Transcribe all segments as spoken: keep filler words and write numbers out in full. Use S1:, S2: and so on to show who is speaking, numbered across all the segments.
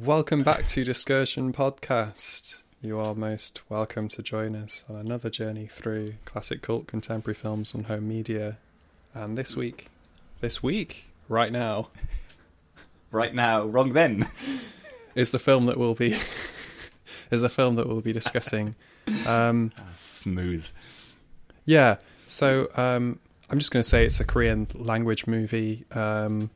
S1: Welcome back to Discursion Podcast. You are most welcome to join us on another journey through classic cult contemporary films and home media. And this week, this week, right now,
S2: right now, wrong then,
S1: is the film that we'll be is the film that we'll be discussing. Um,
S2: Smooth.
S1: Yeah. So um, I'm just going to say it's a Korean language movie. Um,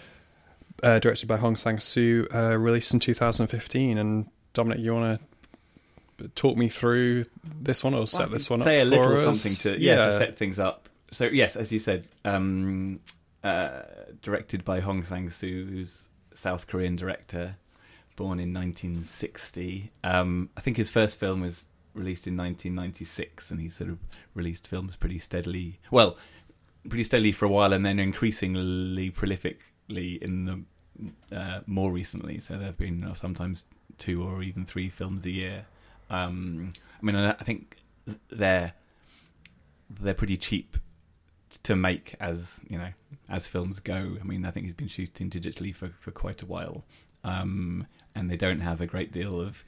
S1: Uh, directed by Hong Sang-soo, uh, released in two thousand fifteen. And Dominic, you want to talk me through this one or set
S2: well,
S1: this one
S2: say
S1: up
S2: a
S1: for
S2: little
S1: us?
S2: something to yeah, yeah to set things up. So yes, as you said, um, uh, directed by Hong Sang-soo, who's a South Korean director, born in nineteen sixty. Um, I think his first film was released in nineteen ninety-six, and he sort of released films pretty steadily. Well, pretty steadily for a while, and then increasingly prolific. In the uh, more recently, so there have been uh, sometimes two or even three films a year. Um, I mean, I think they're they're pretty cheap to make as you know as films go. I mean, I think he's been shooting digitally for, for quite a while, um, and they don't have a great deal of.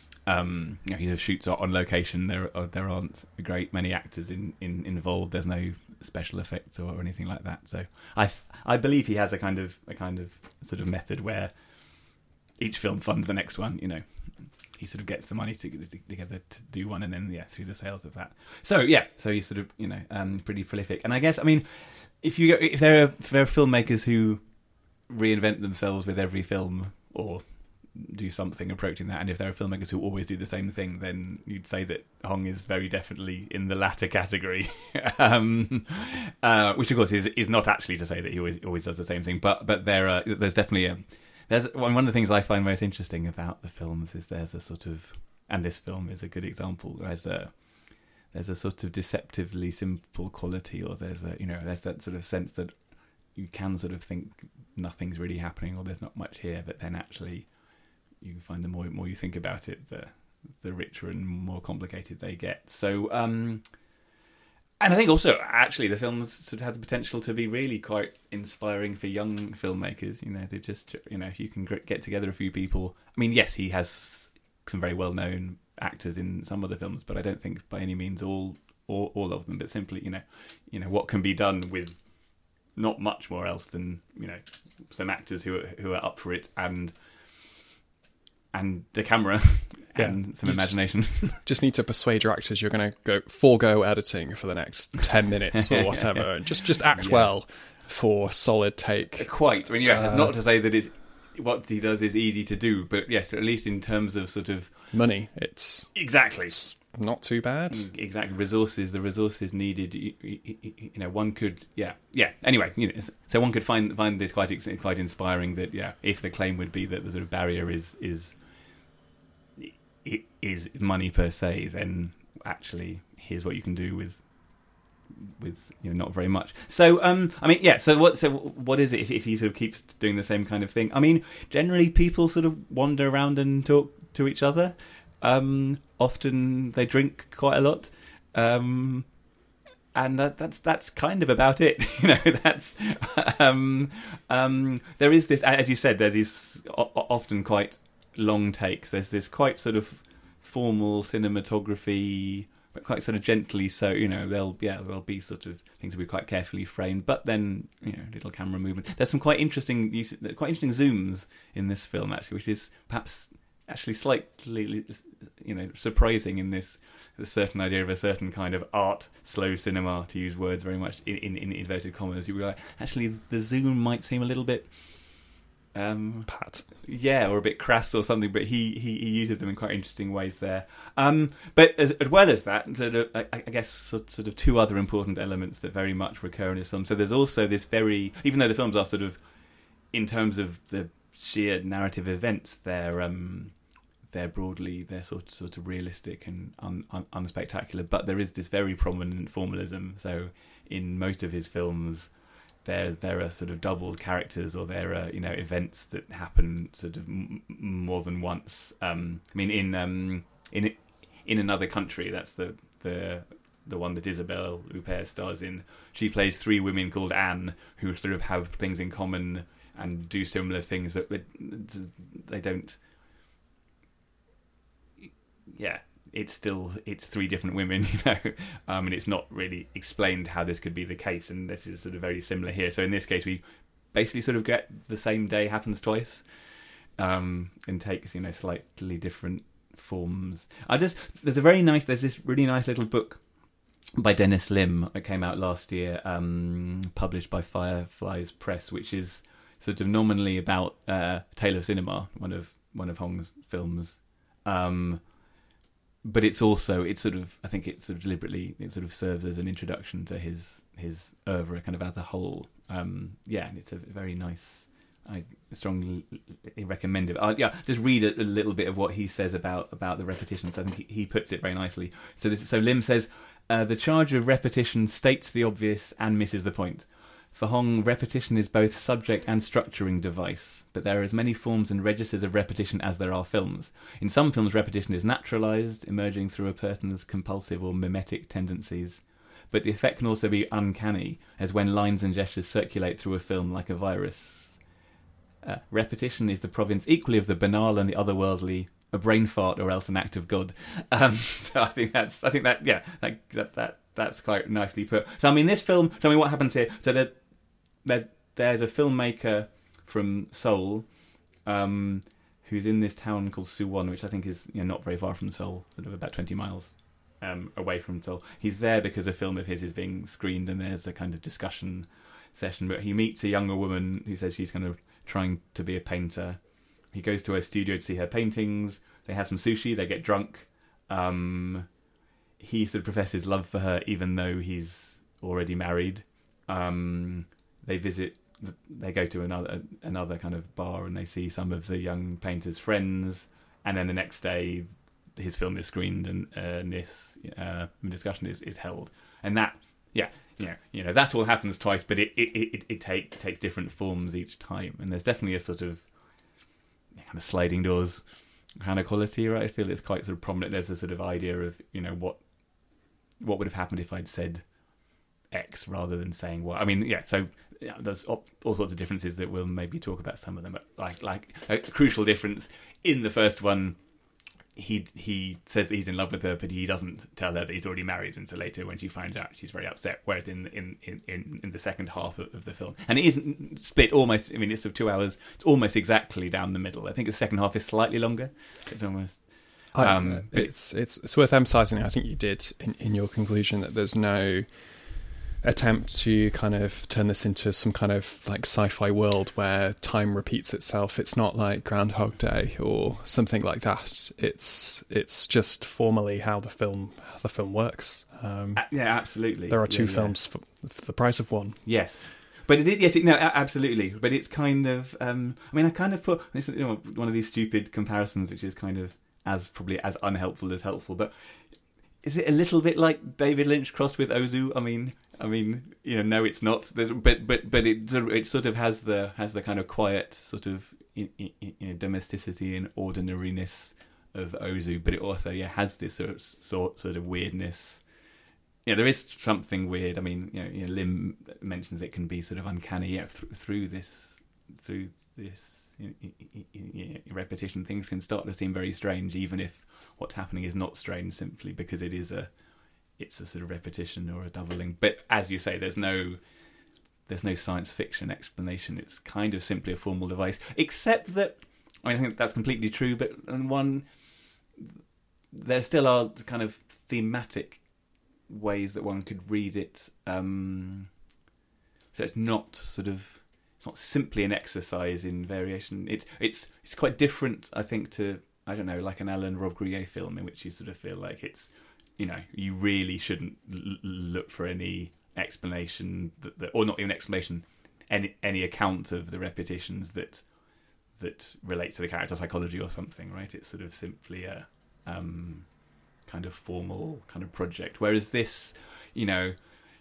S2: Um, you know, he shoots on location. There are, there aren't a great many actors in, in involved. There's no special effects or, or anything like that. So I I believe he has a kind of a kind of sort of method where each film funds the next one. You know, he sort of gets the money to, to, together to do one, and then yeah, through the sales of that. So yeah, so he's sort of you know um, pretty prolific. And I guess I mean, if you if there are if there are filmmakers who reinvent themselves with every film or do something approaching that, and if there are filmmakers who always do the same thing, then you'd say that Hong is very definitely in the latter category. um, uh, which of course is is not actually to say that he always always does the same thing, but but there are, there's definitely a there's one of the things I find most interesting about the films is there's a sort of, and this film is a good example. There's a there's a sort of deceptively simple quality, or there's a you know there's that sort of sense that you can sort of think nothing's really happening or there's not much here, but then actually you find the more more you think about it, the the richer and more complicated they get. So, um, and I think also actually the films sort of has the potential to be really quite inspiring for young filmmakers. You know, they just you know if you can get together a few people. I mean, yes, he has some very well known actors in some of the films, but I don't think by any means all all, all of them. But simply, you know, you know what can be done with not much more else than you know some actors who are, who are up for it and. And the camera and yeah. some you imagination.
S1: Just, just need to persuade your actors you're going to go forego editing for the next ten minutes or whatever, and just just act yeah. well for solid take.
S2: Quite. I mean, yeah, uh, not to say that it's, what he does is easy to do, but yes, at least in terms of sort of
S1: money, it's
S2: exactly
S1: it's not too bad.
S2: Exactly, resources. The resources needed. You, you, you know, one could. Yeah, yeah. Anyway, you know, so one could find find this quite quite inspiring. That yeah, if the claim would be that the sort of barrier is is. is money per se, then actually here's what you can do with with you know not very much. So um I mean yeah so what so what is it if, if he sort of keeps doing the same kind of thing? I mean generally people sort of wander around and talk to each other. Um often they drink quite a lot. Um and that, that's that's kind of about it. You know, that's um um there is this, as you said, there's these often quite long takes. There's this quite sort of formal cinematography, but quite sort of gently. So you know, there'll yeah, there'll be sort of things will be quite carefully framed, but then you know, little camera movement. There's some quite interesting, quite interesting zooms in this film actually, which is perhaps actually slightly you know surprising in this a certain idea of a certain kind of art slow cinema, to use words very much in, in, in inverted commas. You were like, actually, the zoom might seem a little bit. Um,
S1: Pat.
S2: Yeah, or a bit crass or something, but he, he, he uses them in quite interesting ways there. Um, but as, as well as that, I, I guess sort, sort of two other important elements that very much recur in his film. So there's also this very, even though the films are sort of, in terms of the sheer narrative events, they're um, they're broadly, they're sort of, sort of realistic and un, un, unspectacular, but there is this very prominent formalism. So in most of his films, There, there are sort of doubled characters, or there are you know events that happen sort of m- more than once. Um, I mean, in um, in in Another Country, that's the the the one that Isabelle Huppert stars in. She plays three women called Anne, who sort of have things in common and do similar things, but they don't yeah, it's still it's three different women, you know, um, and it's not really explained how this could be the case. And this is sort of very similar here. So in this case, we basically sort of get the same day happens twice, um, and takes, you know, slightly different forms. I just there's a very nice there's this really nice little book by Dennis Lim that came out last year, um, published by Fireflies Press, which is sort of nominally about uh, Tale of Cinema, one of one of Hong's films, um, but it's also it's sort of I think it sort of deliberately it sort of serves as an introduction to his his oeuvre kind of as a whole. Um, yeah, and it's a very nice. I strongly recommend it. I'll, yeah, just read a, a little bit of what he says about about the repetitions. I think he, he puts it very nicely. So this, so Lim says uh, the charge of repetition states the obvious and misses the point. For Hong, repetition is both subject and structuring device, but there are as many forms and registers of repetition as there are films. In some films, repetition is naturalised, emerging through a person's compulsive or mimetic tendencies. But the effect can also be uncanny, as when lines and gestures circulate through a film like a virus. Uh, repetition is the province equally of the banal and the otherworldly, a brain fart or else an act of God. Um, so I think that's, I think that, yeah, that, that that that's quite nicely put. So I mean, this film. Tell me what happens here. So there, there's there's a filmmaker from Seoul, um, who's in this town called Suwon, which I think is, you know, not very far from Seoul, sort of about twenty miles um, away from Seoul. He's there because a film of his is being screened, and there's a kind of discussion session. But he meets a younger woman who says she's kind of trying to be a painter. He goes to her studio to see her paintings. They have some sushi. They get drunk. Um, he sort of professes love for her, even though he's already married. Um, they visit. They go to another another kind of bar, and they see some of the young painter's friends. And then the next day, his film is screened, and, uh, and this uh, discussion is, is held. And that, yeah. You know, you know, that all happens twice, but it it, it, it take, takes different forms each time. And there's definitely a sort of kind of sliding doors kind of quality, right? I feel it's quite sort of prominent. There's a sort of idea of, you know, what what would have happened if I'd said X rather than saying Y. I mean, yeah, so yeah, there's all, all sorts of differences that we'll maybe talk about some of them. But like, like a crucial difference in the first one, he he says that he's in love with her, but he doesn't tell her that he's already married. And so later, when she finds out, she's very upset. Whereas in in in, in, in the second half of, of the film, and it isn't split almost. I mean, it's sort of two hours. It's almost exactly down the middle. I think the second half is slightly longer. It's almost. Um,
S1: I, it's it's it's worth emphasising. I think you did in, in your conclusion that there's no attempt to kind of turn this into some kind of like sci-fi world where time repeats itself. It's not like Groundhog Day or something like that. It's it's just formally how the film how the film works. Um,
S2: uh, yeah, absolutely.
S1: There are two
S2: yeah,
S1: films
S2: yeah.
S1: for, for the price of one.
S2: Yes, but it, yes, it, no, absolutely. But it's kind of. Um, I mean, I kind of put this, you know, one of these stupid comparisons, which is kind of as probably as unhelpful as helpful, but. Is it a little bit like David Lynch crossed with Ozu? I mean, I mean, you know, no, it's not. There's, but but but it it sort of has the has the kind of quiet sort of you know, domesticity and ordinariness of Ozu, but it also yeah has this sort of sort sort of weirdness. Yeah, there is something weird. I mean, you know, you know Lim mentions it can be sort of uncanny. Yeah, th- through this through this you know, you know, repetition, things can start to seem very strange, even if what's happening is not strange simply because it is a it's a sort of repetition or a doubling. But as you say, there's no there's no science fiction explanation. It's kind of simply a formal device, except that I mean, I think that's completely true, but and one there still are kind of thematic ways that one could read it. Um, so it's not sort of it's not simply an exercise in variation. It's it's it's quite different, I think, to I don't know, like an Alan Robbe-Grillet film in which you sort of feel like it's, you know, you really shouldn't l- look for any explanation that, that, or not even explanation, any any account of the repetitions that that relate to the character psychology or something, right? It's sort of simply a um, kind of formal kind of project. Whereas this, you know,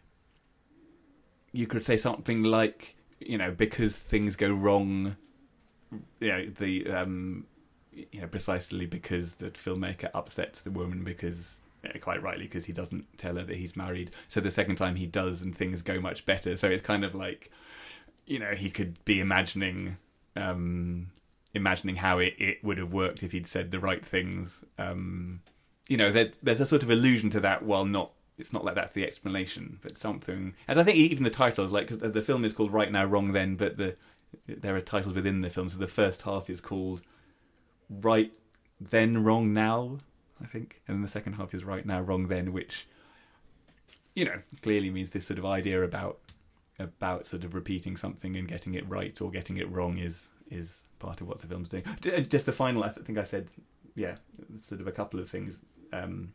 S2: you could say something like, you know, because things go wrong, you know, the um, you know, precisely because the filmmaker upsets the woman because, you know, quite rightly, because he doesn't tell her that he's married. So the second time he does, and things go much better. So it's kind of like, you know, he could be imagining, um, imagining how it, it would have worked if he'd said the right things. Um, you know, there, there's a sort of allusion to that, while not. It's not like that's the explanation, but something. As I think even the title is like, because the film is called Right Now, Wrong Then, but the there are titles within the film. So the first half is called Right Then, Wrong Now, I think, and then the second half is Right Now, Wrong Then, which, you know, clearly means this sort of idea about about sort of repeating something and getting it right or getting it wrong is is part of what the film's doing. Just the final, I think I said, yeah, sort of a couple of things. Um,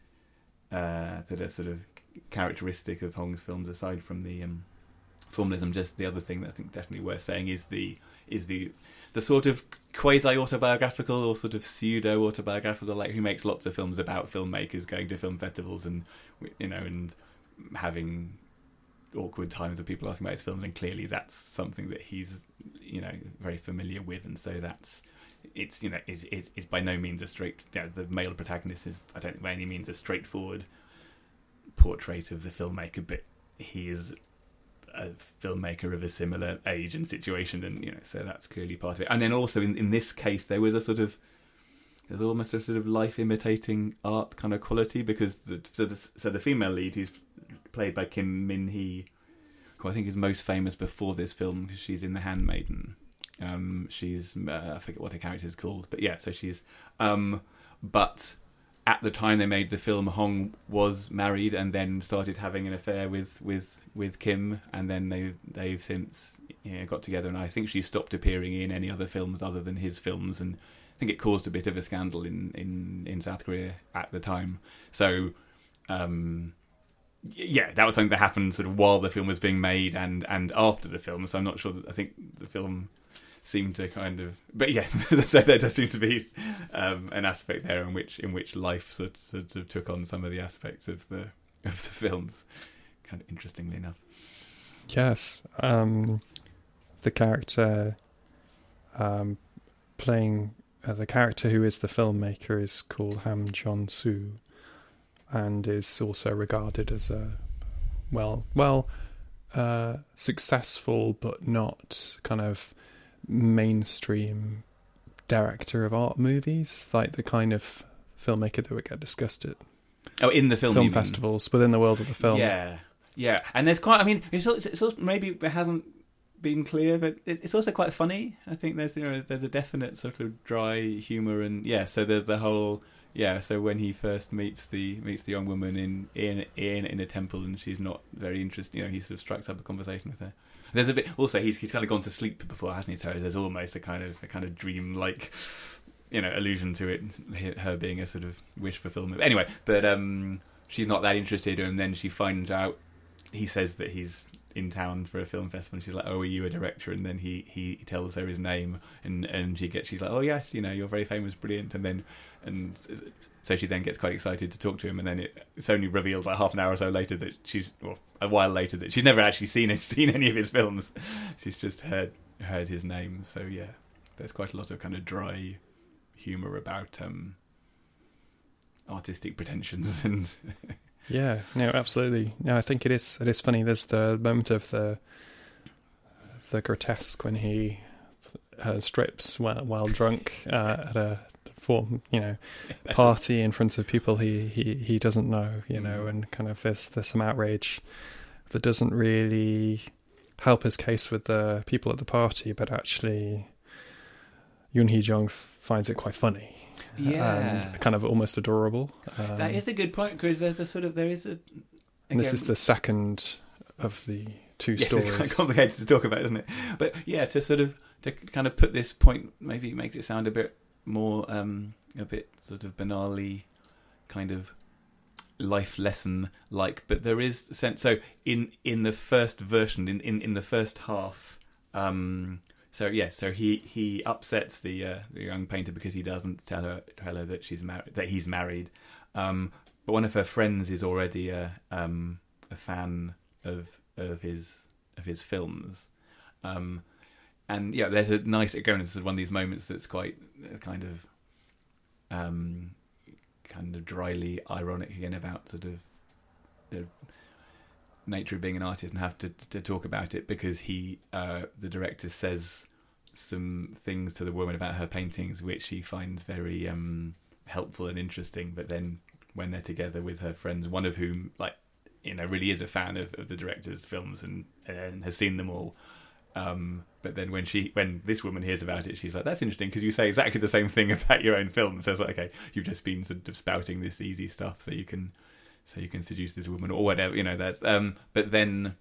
S2: Uh, that are sort of characteristic of Hong's films, aside from the um, formalism. Just the other thing that I think definitely worth saying is the is the the sort of quasi autobiographical or sort of pseudo autobiographical, like he makes lots of films about filmmakers going to film festivals and, you know, and having awkward times with people asking about his films, and clearly that's something that he's, you know, very familiar with, and so that's. It's, you know, is is is by no means a straight. You know, the male protagonist is, I don't think by any means, a straightforward portrait of the filmmaker, but he is a filmmaker of a similar age and situation, and, you know, so that's clearly part of it. And then also in in this case, there was a sort of there's almost a sort of life imitating art kind of quality, because the so the, so the female lead, who's played by Kim Min Hee, who I think is most famous before this film because she's in The Handmaiden. Um, she's uh, I forget what her character is called, but yeah, so she's. Um, but at the time they made the film, Hong was married and then started having an affair with, with, with Kim, and then they they've since, you know, got together. And I think she stopped appearing in any other films other than his films, and I think it caused a bit of a scandal in, in, in South Korea at the time. So. Um, Yeah, that was something that happened sort of while the film was being made and, and after the film. So I'm not sure that I think the film seemed to kind of, but yeah, so there does seem to be um, an aspect there in which in which life sort, sort of took on some of the aspects of the of the films. Kind of interestingly enough.
S1: Yes, um, the character um, playing uh, the character who is the filmmaker is called Ham Jong-soo, and is also regarded as a well, well, uh, successful but not kind of mainstream director of art movies, like the kind of filmmaker that would get discussed at
S2: oh, in the film,
S1: film festivals within the world of the film.
S2: Yeah, yeah, and there's quite. I mean, it's also, it's also maybe it hasn't been clear, but it's also quite funny. I think there's, you know, there's a definite sort of dry humour, and yeah, so there's the whole. Yeah, so when he first meets the meets the young woman in in in, in a temple, and she's not very interested, you know, he sort of strikes up a conversation with her. There's a bit also he's he's kind of gone to sleep before, hasn't he? So there's almost a kind of a kind of dream like, you know, allusion to it, her being a sort of wish fulfillment. Anyway, but um, she's not that interested, and then she finds out. He says that he's in town for a film festival, and she's like, "Oh, are you a director?" And then he, he tells her his name, and, and she gets she's like, "Oh yes, you know, you're very famous, brilliant." And then and so she then gets quite excited to talk to him, and then it, it's only revealed like half an hour or so later that she's, well, a while later, that she's never actually seen it, seen any of his films. She's just heard heard his name. So yeah, there's quite a lot of kind of dry humour about um, artistic pretensions and.
S1: Yeah, no, absolutely. No, I think it is. It is funny. There's the moment of the the grotesque when he uh, strips while, while drunk uh, at a form, you know, party in front of people he, he, he doesn't know, you know, and kind of there's there's some outrage that doesn't really help his case with the people at the party, but actually Yoon Hee-jung finds it quite funny.
S2: Yeah,
S1: and kind of almost adorable. Um,
S2: that is a good point, because there's a sort of there is a. Again,
S1: and this is the second of the two
S2: yes,
S1: stories.
S2: It's quite complicated to talk about, isn't it? But yeah, to sort of to kind of put this point, maybe it makes it sound a bit more, um, a bit sort of banally, kind of life lesson like. But there is a sense. So in in the first version, in in, in the first half. Um, So yes, so he, he upsets the uh, the young painter because he doesn't tell her tell her that she's married, that he's married. Um, but one of her friends is already a um, a fan of of his of his films, um, and yeah, there's a nice again. This is one of these moments that's quite uh, kind of um, kind of dryly ironic again about sort of the nature of being an artist and have to to talk about it, because he uh, the director says some things to the woman about her paintings which he finds very um, helpful and interesting. But then when they're together with her friends, one of whom, like, you know, really is a fan of, of the director's films and, and has seen them all. Um, but then when she, when this woman hears about it, she's like, "That's interesting because you say exactly the same thing about your own film." So it's like, okay, you've just been sort of spouting this easy stuff, so you can, so you can seduce this woman or whatever, you know. That's. Um, but then,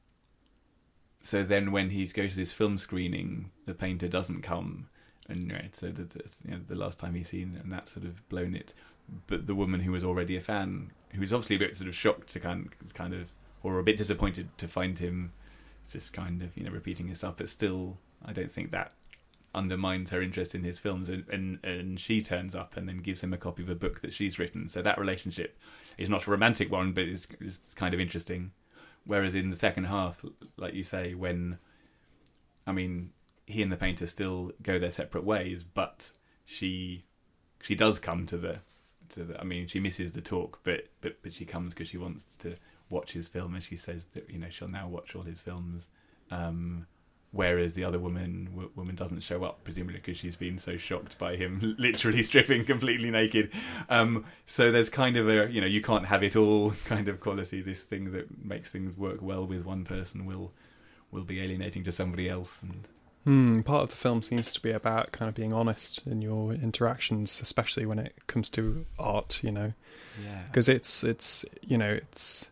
S2: so then when he goes to this film screening, the painter doesn't come, and right, so the, the you know the last time he's seen, and that's sort of blown it. But the woman who was already a fan, who's obviously a bit sort of shocked to kind, kind of, or a bit disappointed to find him just kind of, you know, repeating his stuff, but still, I don't think that undermines her interest in his films. And, and, and she turns up and then gives him a copy of a book that she's written. So that relationship is not a romantic one, but it's, it's kind of interesting. Whereas in the second half, like you say, when, I mean, he and the painter still go their separate ways, but she she does come to the, to the I mean, she misses the talk, but but, but she comes because she wants to watch his film, and she says that, you know, she'll now watch all his films, um, whereas the other woman w- woman doesn't show up, presumably because she's been so shocked by him literally stripping completely naked. Um, so there's kind of a, you know, you can't have it all kind of quality. This thing that makes things work well with one person will will be alienating to somebody else. And
S1: Hmm, part of the film seems to be about kind of being honest in your interactions, especially when it comes to art, you know,
S2: yeah,
S1: because it's it's you know it's.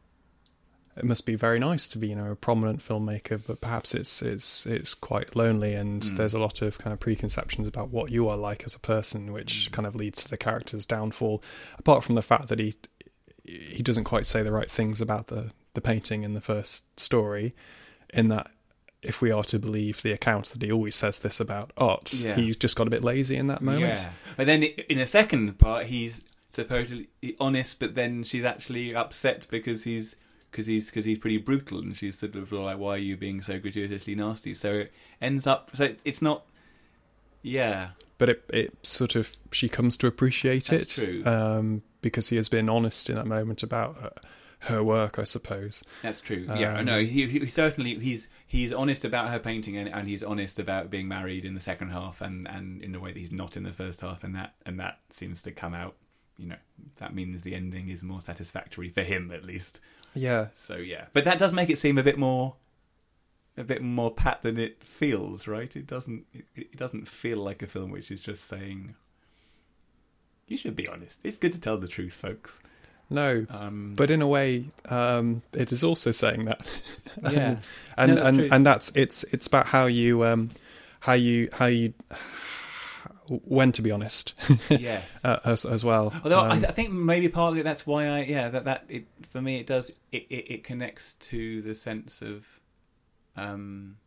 S1: It must be very nice to be, you know, a prominent filmmaker, but perhaps it's it's it's quite lonely, and mm. there's a lot of kind of preconceptions about what you are like as a person, which mm. kind of leads to the character's downfall. Apart from the fact that he he doesn't quite say the right things about the the painting in the first story, in that if we are to believe the account that he always says this about art, yeah. he's just got a bit lazy in that moment.
S2: Yeah, but then in the second part, he's supposedly honest, but then she's actually upset because he's. Because he's because he's pretty brutal, and she's sort of like, "Why are you being so gratuitously nasty?" So it ends up, so it's not, yeah.
S1: But it it sort of, she comes to appreciate
S2: That's
S1: it,
S2: true.
S1: Um, because he has been honest in that moment about her, her work, I suppose.
S2: That's true.
S1: Um,
S2: yeah, no, he, he certainly he's he's honest about her painting, and, and he's honest about being married in the second half, and, and in the way that he's not in the first half, and that and that seems to come out. You know, that means the ending is more satisfactory for him, at least.
S1: Yeah.
S2: So yeah, but that does make it seem a bit more, a bit more pat than it feels, right? It doesn't. It, it doesn't feel like a film which is just saying, "You should be honest. It's good to tell the truth, folks."
S1: No,
S2: um,
S1: but in a way, um, it is also saying that.
S2: Yeah,
S1: and
S2: no, that's
S1: and
S2: true.
S1: and that's it's it's about how you um, how you how you. when to be honest,
S2: yes,
S1: uh, as as well.
S2: Although
S1: um,
S2: I, th- I think maybe partly that's why I yeah that that it for me it does it, it, it connects to the sense of um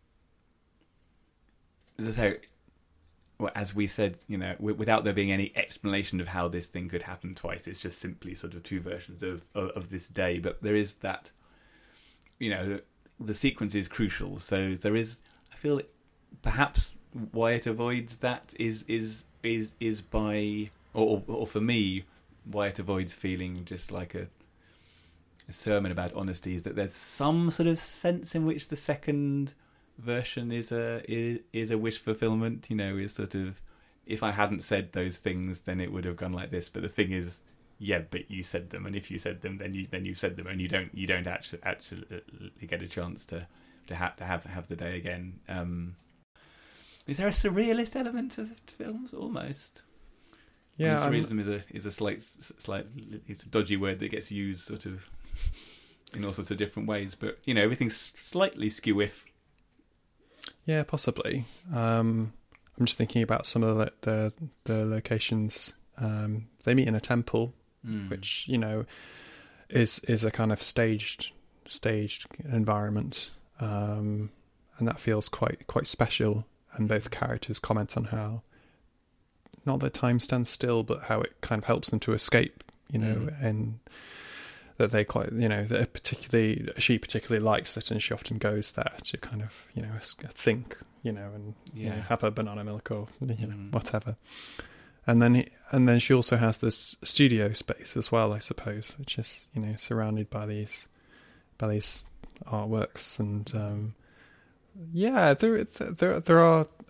S2: as I say, well, as we said, you know, w- without there being any explanation of how this thing could happen twice, it's just simply sort of two versions of of, of this day. But there is that, you know, the, the sequence is crucial. So there is, I feel, perhaps. Why it avoids that is is is is by or or for me, why it avoids feeling just like a, a sermon about honesty is that there's some sort of sense in which the second version is a is, is a wish fulfillment. You know, is sort of, if I hadn't said those things, then it would have gone like this. But the thing is, yeah, but you said them, and if you said them, then you then you said them, and you don't you don't actually actually get a chance to to have to have have the day again. Um, Is there a surrealist element to the films? Almost.
S1: Yeah,
S2: I mean, surrealism is a is a slight, slight, it's a dodgy word that gets used sort of in all sorts of different ways. But you know, everything's slightly skew-if.
S1: Yeah, possibly. Um, I'm just thinking about some of the the, the locations. Um, they meet in a temple, mm. which you know is is a kind of staged staged environment, um, and that feels quite quite special. And both characters comment on how, not that time stands still, but how it kind of helps them to escape, you know, mm. and that they quite, you know, that particularly, she particularly likes it, and she often goes there to kind of, you know, think, you know, and yeah. you know, have a banana milk or, you know, mm. whatever. And then, he, and then she also has this studio space as well, I suppose, which is, you know, surrounded by these, by these artworks and, um, yeah, there, there, there are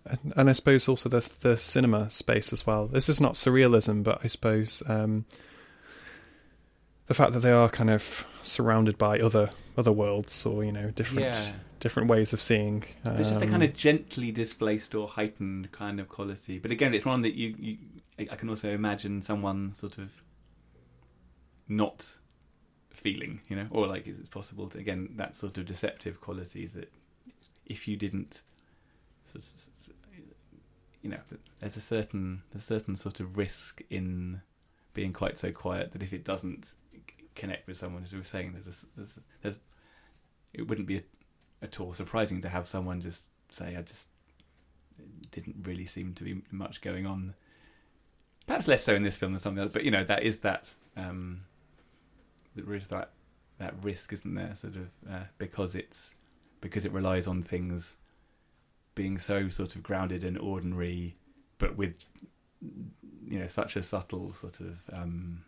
S1: and, and I suppose also the the cinema space as well. This is not surrealism, but I suppose um, the fact that they are kind of surrounded by other other worlds, or you know, different
S2: Yeah.
S1: different ways of seeing. Um,
S2: There's just a kind of gently displaced or heightened kind of quality. But again, it's one that you, you I can also imagine someone sort of not feeling, you know, or like it's possible to, again, that sort of deceptive quality that if you didn't, you know, there's a certain there's a certain sort of risk in being quite so quiet that if it doesn't connect with someone, as we were saying, there's a, there's, a, there's it wouldn't be a, at all surprising to have someone just say, I just didn't really seem to be much going on. Perhaps less so in this film than something else, but you know, that is that um, there is that that risk, isn't there? Sort of uh, because it's because it relies on things being so sort of grounded and ordinary, but with you know such a subtle sort of um,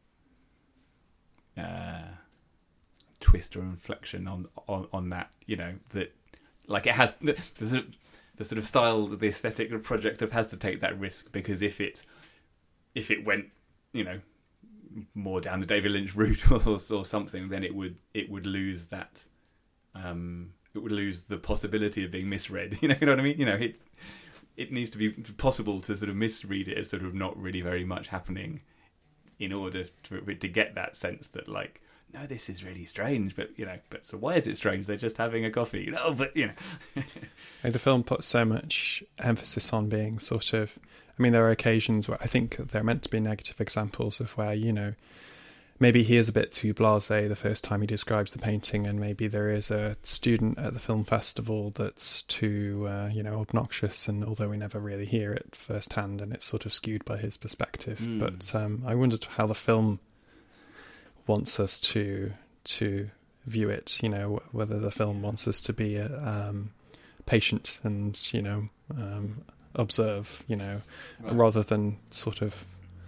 S2: uh, twist or inflection on, on on that. You know that like it has the, the sort of the sort of style, the aesthetic of Project Stuff has to take that risk, because if it if it went, you know, more down the David Lynch route or, or something, then it would it would lose that. Um, it would lose the possibility of being misread. You know, you know what I mean? You know, it it needs to be possible to sort of misread it as sort of not really very much happening, in order to, to get that sense that like, no, this is really strange. But you know, but so why is it strange? They're just having a coffee. You know, but you know,
S1: and the film puts so much emphasis on being sort of. I mean, there are occasions where I think they're meant to be negative examples of where, you know, maybe he is a bit too blasé the first time he describes the painting, and maybe there is a student at the film festival that's too, uh, you know, obnoxious, and although we never really hear it firsthand, and it's sort of skewed by his perspective. Mm. But um, I wondered how the film wants us to to view it, you know, whether the film wants us to be um, patient and, you know... Um, observe, you know, right. rather than sort of,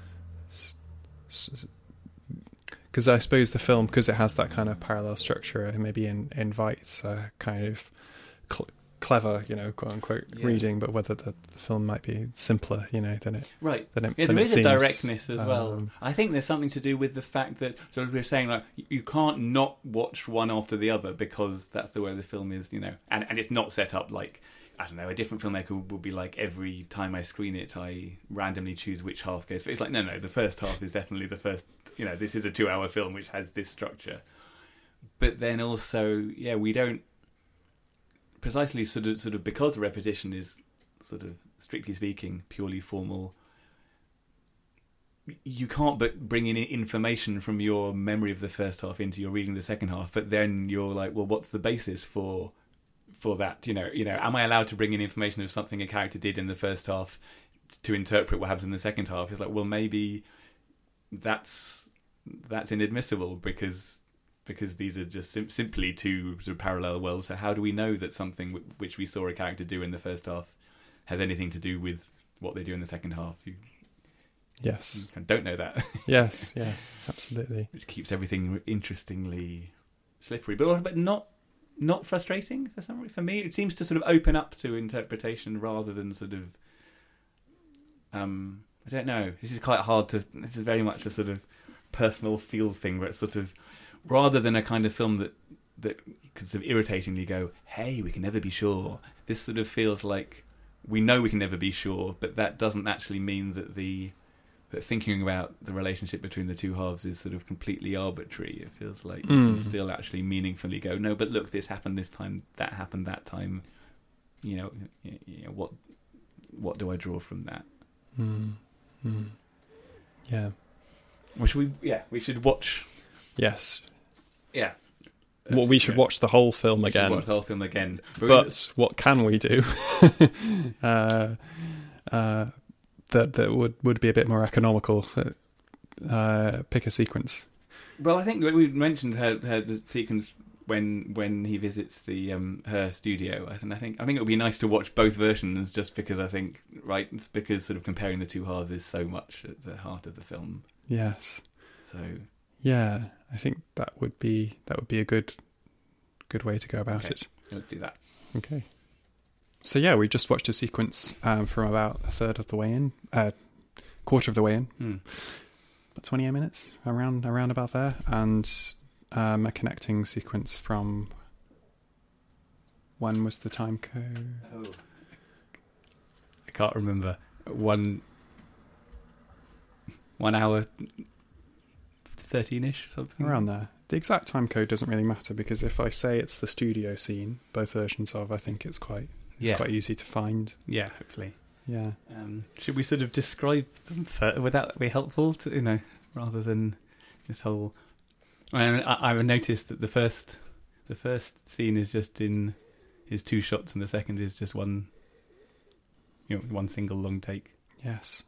S1: because I suppose the film, because it has that kind of parallel structure, it maybe in, invites a kind of cl- clever, you know, quote unquote yeah. reading, but whether the, the film might be simpler, you know, than it.
S2: Right.
S1: Than it,
S2: yeah,
S1: than
S2: there
S1: it
S2: is
S1: seems.
S2: a directness as well.
S1: Um,
S2: I think there's something to do with the fact that, so we were saying, like, you can't not watch one after the other, because that's the way the film is, you know, and, and it's not set up like, I don't know, a different filmmaker will be like, every time I screen it, I randomly choose which half goes. But it's like, no, no, the first half is definitely the first, you know, this is a two-hour film which has this structure. But then also, yeah, we don't, precisely sort of, sort of because the repetition is sort of, strictly speaking, purely formal, you can't but bring in information from your memory of the first half into your reading the second half, but then you're like, well, what's the basis for... for that, you know, you know, am I allowed to bring in information of something a character did in the first half to interpret what happens in the second half? It's like, well, maybe that's that's inadmissible because because these are just sim- simply two sort of parallel worlds. So how do we know that something w- which we saw a character do in the first half has anything to do with what they do in the second half? You,
S1: yes,
S2: you kind of don't know that.
S1: yes, yes, absolutely.
S2: Which keeps everything interestingly slippery, but but not. Not frustrating for some reason. For me, it seems to sort of open up to interpretation rather than sort of. Um, I don't know. This is quite hard to. This is very much a sort of personal feel thing, where it's sort of rather than a kind of film that that could sort of irritatingly go, "Hey, we can never be sure." This sort of feels like we know we can never be sure, but that doesn't actually mean that the that thinking about the relationship between the two halves is sort of completely arbitrary. It feels like mm. you can still actually meaningfully go, no, but look, this happened this time, that happened that time. You know, you know what what do I draw from that?
S1: Mm. Mm. Yeah.
S2: Which we yeah we should watch.
S1: Yes.
S2: Yeah.
S1: Well, we should yes. watch the whole film
S2: we
S1: again.
S2: Watch the whole film again.
S1: But, but what can we do? uh, uh, that that would, would be a bit more economical. Uh, pick a sequence.
S2: Well, I think we mentioned her, her the sequence when when he visits the um, her studio. I think I think I think it would be nice to watch both versions, just because I think right, it's because sort of comparing the two halves is so much at the heart of the film.
S1: Yes.
S2: So
S1: yeah, I think that would be that would be a good good way to go about
S2: okay.
S1: it.
S2: Let's do that.
S1: Okay. So yeah, we just watched a sequence um, from about a third of the way in, uh, quarter of the way in,
S2: Mm.
S1: about twenty-eight minutes, around around about there, and um, a connecting sequence from when was the time code?
S2: Oh. I can't remember. One one hour thirteen-ish, something
S1: Around there. The exact time code doesn't really matter because if I say it's the studio scene, both versions of, I think it's quite it's
S2: Yeah.
S1: quite easy to find.
S2: Yeah, hopefully.
S1: Yeah.
S2: Um, should we sort of describe them? For, would that be helpful to, you know, rather than this whole? I, I, I noticed that the first, the first scene is just in, is two shots, and the second is just one, you know, one single long take.
S1: Yes.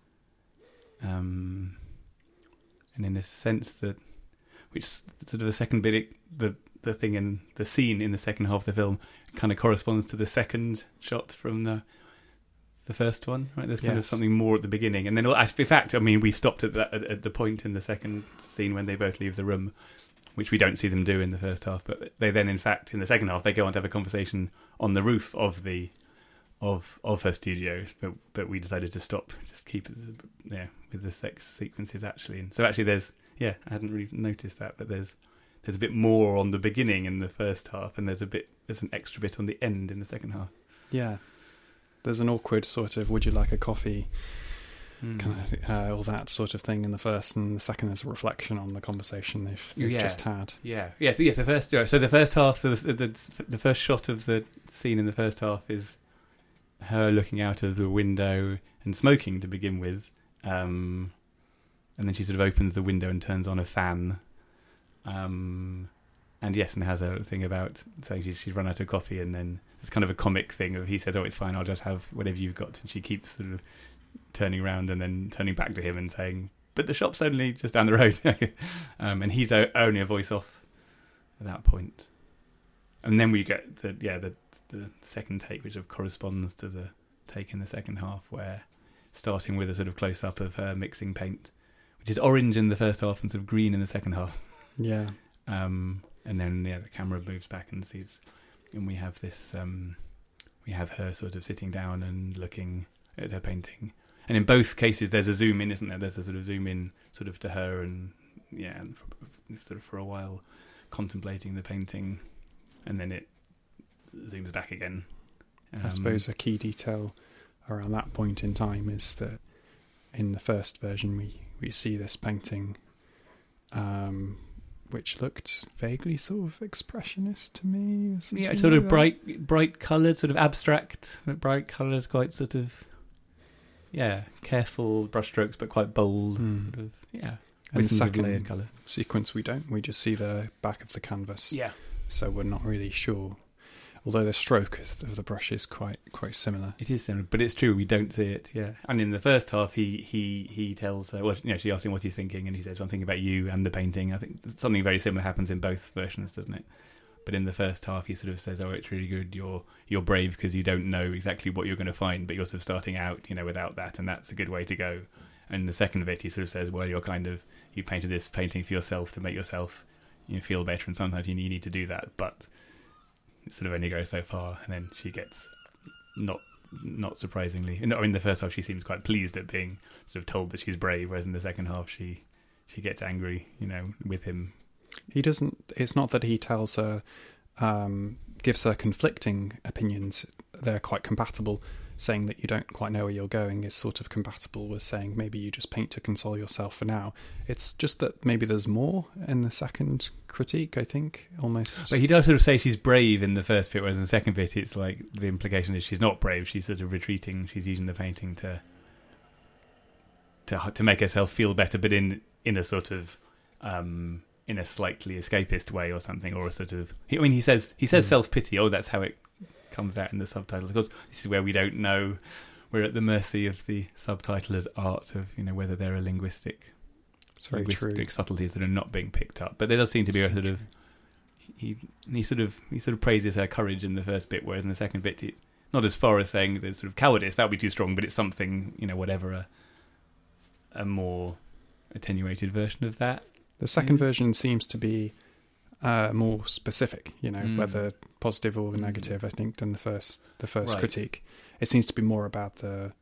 S2: Um, and in a sense that, which sort of the second bit, it, the the thing in the scene in the second half of the film kind of corresponds to the second shot from the. The first one, right? There's kind
S1: Yes.
S2: of something more at the beginning, and then, in fact, I mean, we stopped at, that, at, at the point in the second scene when they both leave the room, which we don't see them do in the first half. But they then, in fact, in the second half, they go on to have a conversation on the roof of the of of her studio. But but we decided to stop, just keep it, yeah, with the sex sequences actually. And so actually, there's yeah, I hadn't really noticed that, but there's there's a bit more on the beginning in the first half, and there's a bit there's an extra bit on the end in the second half.
S1: Yeah. There's an awkward sort of "would you like a coffee"
S2: Mm.
S1: kind of uh, all that sort of thing in the first, and the second there's a reflection on the conversation they've, they've
S2: Yeah.
S1: just had.
S2: Yeah, yeah. So yes, the first. So the first half, the, the the first shot of the scene in the first half is her looking out of the window and smoking to begin with, um, and then she sort of opens the window and turns on a fan, um, and yes, and has a thing about saying she's she's run out of coffee, and then it's kind of a comic thing of he says, "Oh, it's fine, I'll just have whatever you've got," and she keeps sort of turning around and then turning back to him and saying, "But the shop's only just down the road," um, and he's o- only a voice off at that point. And then we get the yeah the the second take, which sort of corresponds to the take in the second half, where starting with a sort of close up of her mixing paint, which is orange in the first half and sort of green in the second half.
S1: Yeah.
S2: Um, and then yeah, the camera moves back and sees, and we have this um, we have her sort of sitting down and looking at her painting. And in both cases, there's a zoom in, isn't there? There's a sort of zoom in, sort of to her, and yeah, and for, sort of for a while contemplating the painting, and then it zooms back again. Um,
S1: I suppose a key detail around that point in time is that in the first version we, we see this painting, um, which looked vaguely sort of expressionist to me. or something
S2: yeah, sort of
S1: like that.
S2: bright, bright coloured, sort of abstract, bright coloured, quite sort of yeah, careful brushstrokes, but quite bold.
S1: Hmm.
S2: Sort of yeah.
S1: And the
S2: with some sort of layered
S1: second
S2: colour.
S1: sequence we don't. We just see the back of the canvas.
S2: Yeah.
S1: So we're not really sure. Although the stroke of the brush is quite quite similar.
S2: It is similar, but it's true, we don't see it, yeah. And in the first half, he he, he tells her, well, you know, she asks him what he's thinking, and he says, well, I'm thinking about you and the painting. I think something very similar happens in both versions, doesn't it? But in the first half, he sort of says, oh, it's really good, you're you're brave because you don't know exactly what you're going to find, but you're sort of starting out, you know, without that, and that's a good way to go. And the second bit, he sort of says, well, you're kind of, you painted this painting for yourself to make yourself, you know, feel better, and sometimes you need to do that, but it sort of only goes so far, and then she gets not not surprisingly. In the, in the first half, she seems quite pleased at being sort of told that she's brave, whereas in the second half, she she gets angry, you know, with him.
S1: He doesn't. It's not that he tells her, um, gives her conflicting opinions. They're quite compatible. Saying that you don't quite know where you're going is sort of compatible with saying maybe you just paint to console yourself for now. It's just that maybe there's more in the second critique, I think, almost.
S2: But he does sort of say she's brave in the first bit, whereas in the second bit, it's like the implication is she's not brave. She's sort of retreating. She's using the painting to to to make herself feel better, but in in a sort of um, in a slightly escapist way or something, or a sort of. I mean, he says he says mm. self pity. Oh, that's how it comes out in the subtitles. Of course, this is where we don't know. We're at the mercy of the subtitler's art of, you know, whether there are linguistic,
S1: it's very
S2: linguistic
S1: true.
S2: subtleties that are not being picked up. But there does seem to be a sort of he he sort of he sort of praises her courage in the first bit, whereas in the second bit, it's not as far as saying there's sort of cowardice. That would be too strong, but it's something, you know, whatever a a more attenuated version of that.
S1: The second
S2: is.
S1: version seems to be uh, more specific, you know,
S2: Mm.
S1: whether positive or
S2: Mm.
S1: negative, I think, than the first the first
S2: Right.
S1: critique. It seems to be more about the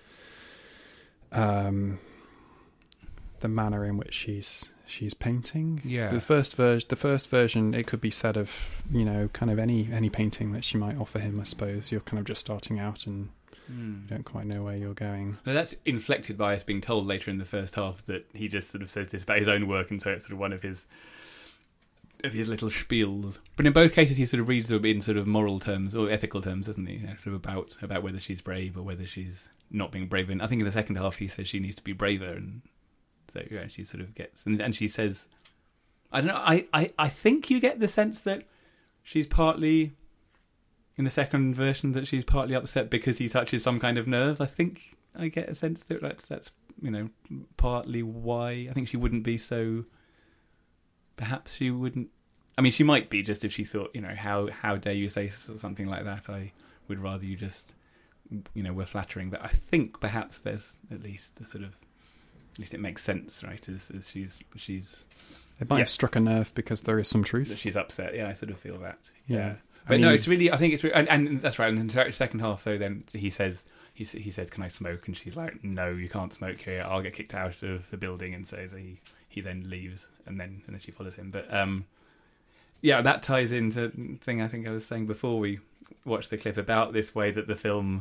S1: um, the manner in which she's she's painting.
S2: Yeah.
S1: The first version, the first version, it could be said of, you know, kind of any any painting that she might offer him. I suppose you're kind of just starting out and
S2: Mm.
S1: you don't quite know where you're going.
S2: Now that's inflected by us being told later in the first half that he just sort of says this about his own work, and so it's sort of one of his of his little spiels. But in both cases, he sort of reads them in sort of moral terms or ethical terms, doesn't he? You know, sort of about about whether she's brave or whether she's not being brave. And I think in the second half, he says she needs to be braver, and so yeah, she sort of gets and, and she says, I don't know. I, I, I think you get the sense that she's partly in the second version that she's partly upset because he touches some kind of nerve. I think I get a sense that that's that's you know partly why. I think she wouldn't be so. Perhaps she wouldn't. I mean, she might be just if she thought, you know, how how dare you say something like that? I would rather you just, you know, were flattering. But I think perhaps there's at least the sort of, at least it makes sense, right? As, as she's she's
S1: It might
S2: Yes.
S1: have struck a nerve because there is some
S2: that
S1: truth.
S2: she's upset. Yeah, I sort of feel that.
S1: Yeah.
S2: Yeah,
S1: I
S2: but no,
S1: mean-
S2: it's really. I think it's re- and, and that's right. And in the second half, so then he says. He, s- he says, "Can I smoke?" And she's like, "No, you can't smoke here. I'll get kicked out of the building." And so he he then leaves, and then and then she follows him. But um, yeah, that ties into the thing I think I was saying before we watched the clip about this way that the film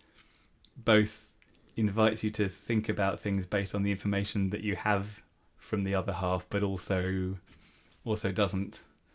S2: both invites you to think about things based on the information that you have from the other half, but also also doesn't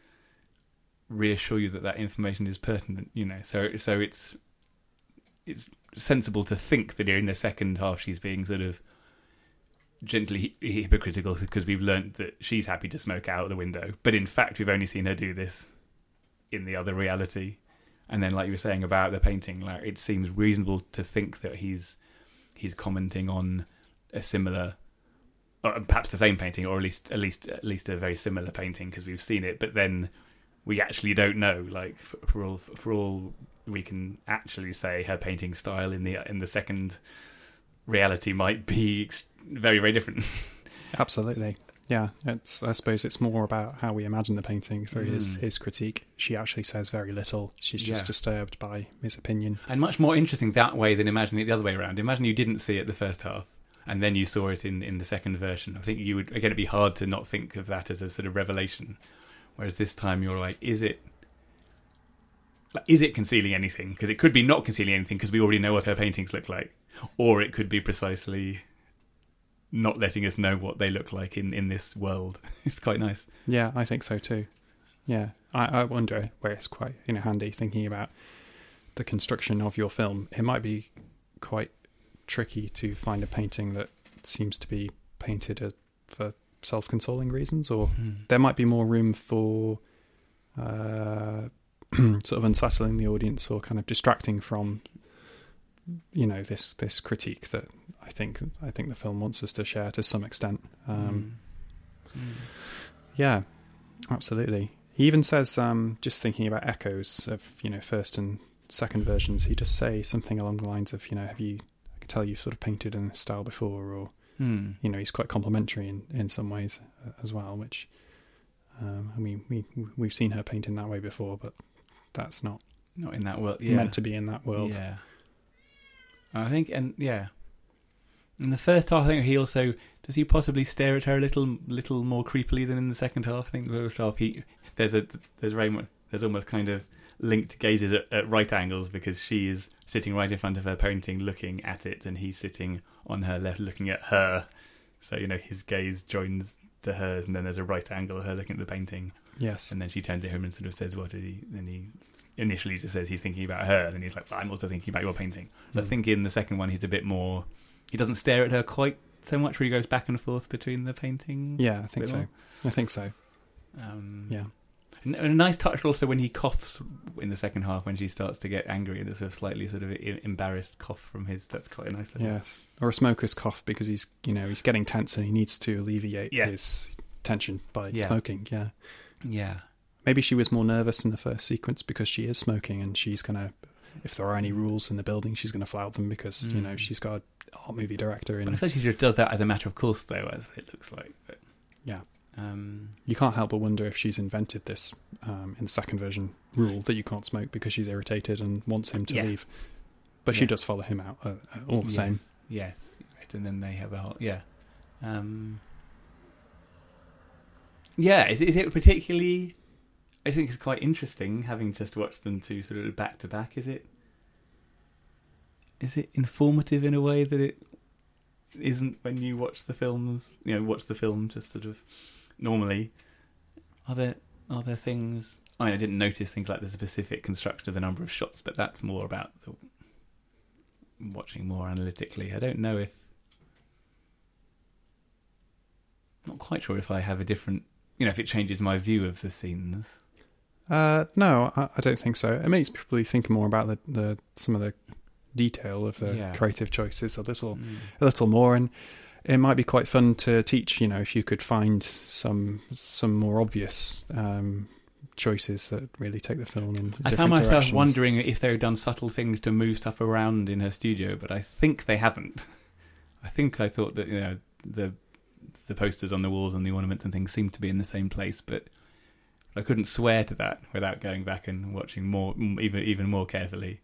S2: reassure you that that information is pertinent. You know, so so it's. It's sensible to think that in the second half she's being sort of gently hy- hypocritical because we've learnt that she's happy to smoke out the window, but in fact we've only seen her do this in the other reality. And then, like you were saying about the painting, like it seems reasonable to think that he's he's commenting on a similar, or perhaps the same painting, or at least at least at least a very similar painting because we've seen it. But then we actually don't know. Like for, for all for all. we can actually say her painting style in the in the second reality might be ex- very very different.
S1: Absolutely. Yeah, it's. I suppose it's more about how we imagine the painting through his,
S2: Mm.
S1: his critique. She actually says very little. She's just
S2: Yeah.
S1: disturbed by his opinion.
S2: And much more interesting that way than imagining it the other way around. Imagine you didn't see it the first half and then you saw it in, in the second version. I think you would again it'd be hard to not think of that as a sort of revelation. Whereas this time you're like, is it like, is it concealing anything? Because it could be not concealing anything because we already know what her paintings look like. Or it could be precisely not letting us know what they look like in, in this world. It's quite nice.
S1: Yeah, I think so too. Yeah, I, I wonder where it's quite you know handy thinking about the construction of your film. It might be quite tricky to find a painting that seems to be painted as, for self-consoling reasons, or there might be more room for uh, sort of unsettling the audience or kind of distracting from you know this this critique that I think I think the film wants us to share to some extent. Um,
S2: Mm. Mm.
S1: Yeah, absolutely. He even says, um, just thinking about echoes of you know first and second versions, he just say something along the lines of you know have you I can tell you've sort of painted in this style before, or
S2: Mm.
S1: you know he's quite complimentary in, in some ways uh, as well, which um, I mean we we've seen her paint in that way before, but that's not
S2: Not in that world. Yeah.
S1: meant to be in that world.
S2: Yeah. I think, and yeah. In the first half, I think he also does he possibly stare at her a little, little more creepily than in the second half. I think the first half, he there's a there's very much there's almost kind of linked gazes at, at right angles because she is sitting right in front of her painting, looking at it, and he's sitting on her left, looking at her. So you know his gaze joins to hers, and then there's a right angle of her looking at the painting,
S1: Yes.
S2: and then she turns to him and sort of says, "What did he?" Then he initially just says he's thinking about her, and then he's like, "I'm also thinking about your painting." So
S1: Mm.
S2: I think in the second one he's a bit more. He doesn't stare at her quite so much, where he goes back and forth between the painting.
S1: Yeah, I think
S2: bit
S1: so.
S2: more.
S1: I think so.
S2: Um,
S1: Yeah.
S2: and a nice touch also when he coughs in the second half when she starts to get angry and there's a slightly sort of e- embarrassed cough from his. That's quite a nice. Little...
S1: Yes. Or a smoker's cough because he's you know he's getting tense and he needs to alleviate
S2: Yeah.
S1: his tension by
S2: Yeah.
S1: smoking. Yeah.
S2: Yeah.
S1: Maybe she was more nervous in the first sequence because she is smoking and she's gonna, if there are any rules in the building, she's gonna flout them because you know
S2: Mm.
S1: she's got a art movie director in.
S2: But I feel she just does that as a matter of course, though, as it looks like. But,
S1: Yeah.
S2: Um,
S1: you can't help but wonder if she's invented this um, in the second version rule that you can't smoke because she's irritated and wants him to
S2: Yeah.
S1: leave. But
S2: Yeah.
S1: she does follow him out uh, uh, all the
S2: yes,
S1: same.
S2: Yes, right, and then they have a whole yeah. Um, yeah, is, is it particularly? I think it's quite interesting having just watched them two sort of back to back. Is it? Is it informative in a way that it isn't when you watch the films? You know, watch the film just sort of normally. Are there are there things? I mean, I didn't notice things like the specific construction of the number of shots, but that's more about the watching more analytically. I don't know if. Not quite sure if I have a different. You know, if it changes my view of the scenes.
S1: Uh, no, I, I don't think so. It makes me probably think more about the, the some of the detail of the
S2: Yeah.
S1: creative choices a little
S2: Mm.
S1: a little more, and it might be quite fun to teach. You know, if you could find some some more obvious um, choices that really take the film in
S2: I
S1: different
S2: found myself
S1: directions.
S2: wondering if they've done subtle things to move stuff around in her studio, but I think they haven't. I think I thought that, you know, the the posters on the walls and the ornaments and things seemed to be in the same place, but I couldn't swear to that without going back and watching more, even even more carefully.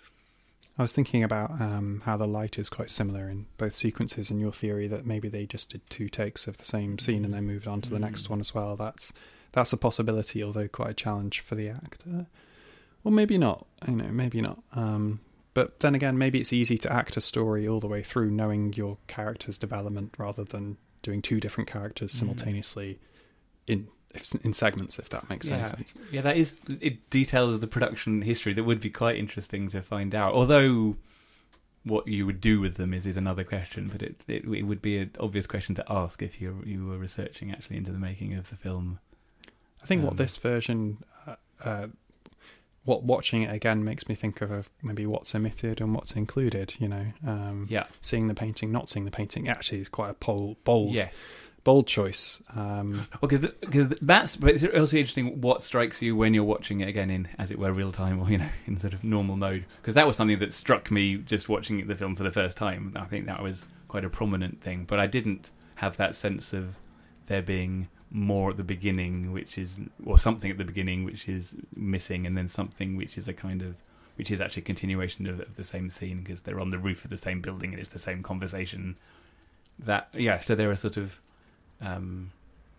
S1: I was thinking about um, how the light is quite similar in both sequences, and your theory that maybe they just did two takes of the same scene and then moved on to the
S2: Mm.
S1: next one as well. That's that's a possibility, although quite a challenge for the actor. Or maybe not, you know, maybe not. Um, but then again, maybe it's easy to act a story all the way through knowing your character's development rather than doing two different characters
S2: Mm.
S1: simultaneously in if, in segments, if that makes
S2: Yeah,
S1: any sense.
S2: yeah, that is. It details the production history that would be quite interesting to find out. Although, what you would do with them is, is another question. But it, it it would be an obvious question to ask if you you were researching actually into the making of the film.
S1: I think
S2: Um,
S1: what this version, uh, uh, what watching it again makes me think of, of maybe what's omitted and what's included. You know, um,
S2: Yeah.
S1: seeing the painting, not seeing the painting, actually is quite a bold, bold,
S2: Yes.
S1: bold choice. Um,
S2: Because because that's but it's also interesting what strikes you when you're watching it again in, as it were, real time, or, you know, in sort of normal mode. Because that was something that struck me just watching the film for the first time. I think that was quite a prominent thing, but I didn't have that sense of there being more at the beginning, which is, or something at the beginning which is missing, and then something which is a kind of, which is actually a continuation of, of the same scene, because they're on the roof of the same building and it's the same conversation. That yeah, so there are sort of um,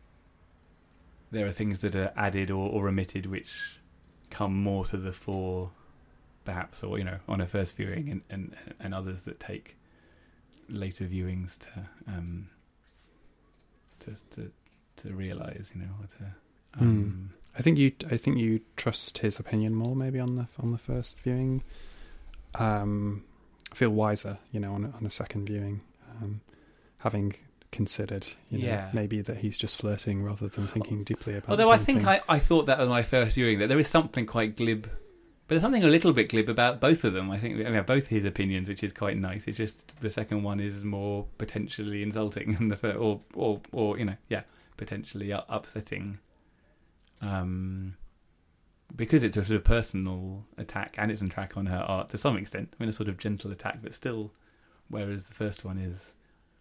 S2: there are things that are added or, or omitted which come more to the fore, perhaps, or, you know, on a first viewing, and, and, and others that take later viewings to um, to to to realise, you know, or to um,
S1: I think you, I think you trust his opinion more, maybe on the on the first viewing. Um, feel wiser, you know, on a, on a second viewing, um, having considered, you know,
S2: Yeah.
S1: maybe that he's just flirting rather than thinking deeply about.
S2: Although
S1: the
S2: I think
S1: painting.
S2: I, I thought that on my first viewing, that there is something quite glib, but there's something a little bit glib about both of them. I think I mean, both his opinions, which is quite nice. It's just the second one is more potentially insulting than the first, or or or you know, yeah, potentially u- upsetting. Um, because it's a sort of personal attack, and it's an attack on her art to some extent. I mean, a sort of gentle attack, but still, whereas the first one is.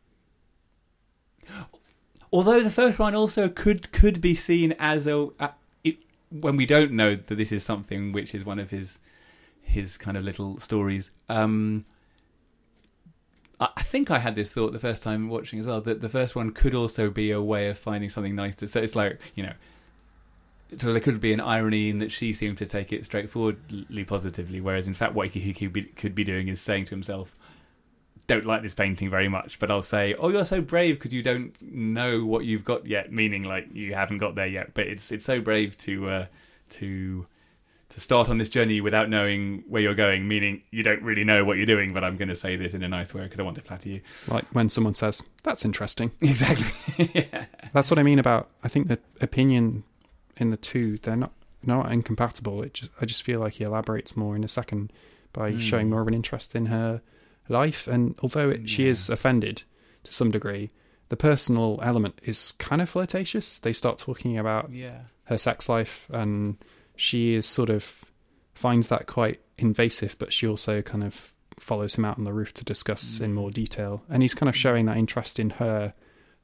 S2: Although the first one also could could be seen as a, a it, when we don't know that this is something which is one of his his kind of little stories. Um, I, I think I had this thought the first time watching as well, that the first one could also be a way of finding something nice to. So it's like, you know, so there could be an irony in that she seemed to take it straightforwardly positively, whereas in fact what he, he could, be, could be doing is saying to himself, don't like this painting very much, but I'll say, oh, you're so brave because you don't know what you've got yet, meaning like you haven't got there yet. But it's it's so brave to uh, to to start on this journey without knowing where you're going, meaning you don't really know what you're doing, but I'm going to say this in a nice way because I want to flatter you.
S1: like when someone says, "That's interesting."
S2: Exactly. Yeah.
S1: That's what I mean about. I think the opinion in the two, they're not not incompatible. It just I just feel like he elaborates more in a second by
S2: Mm.
S1: showing more of an interest in her life, and although it, she
S2: Yeah.
S1: is offended to some degree, the personal element is kind of flirtatious. They start talking about
S2: Yeah.
S1: her sex life, and she is sort of finds that quite invasive, but she also kind of follows him out on the roof to discuss
S2: Mm.
S1: in more detail, and he's kind of showing that interest in her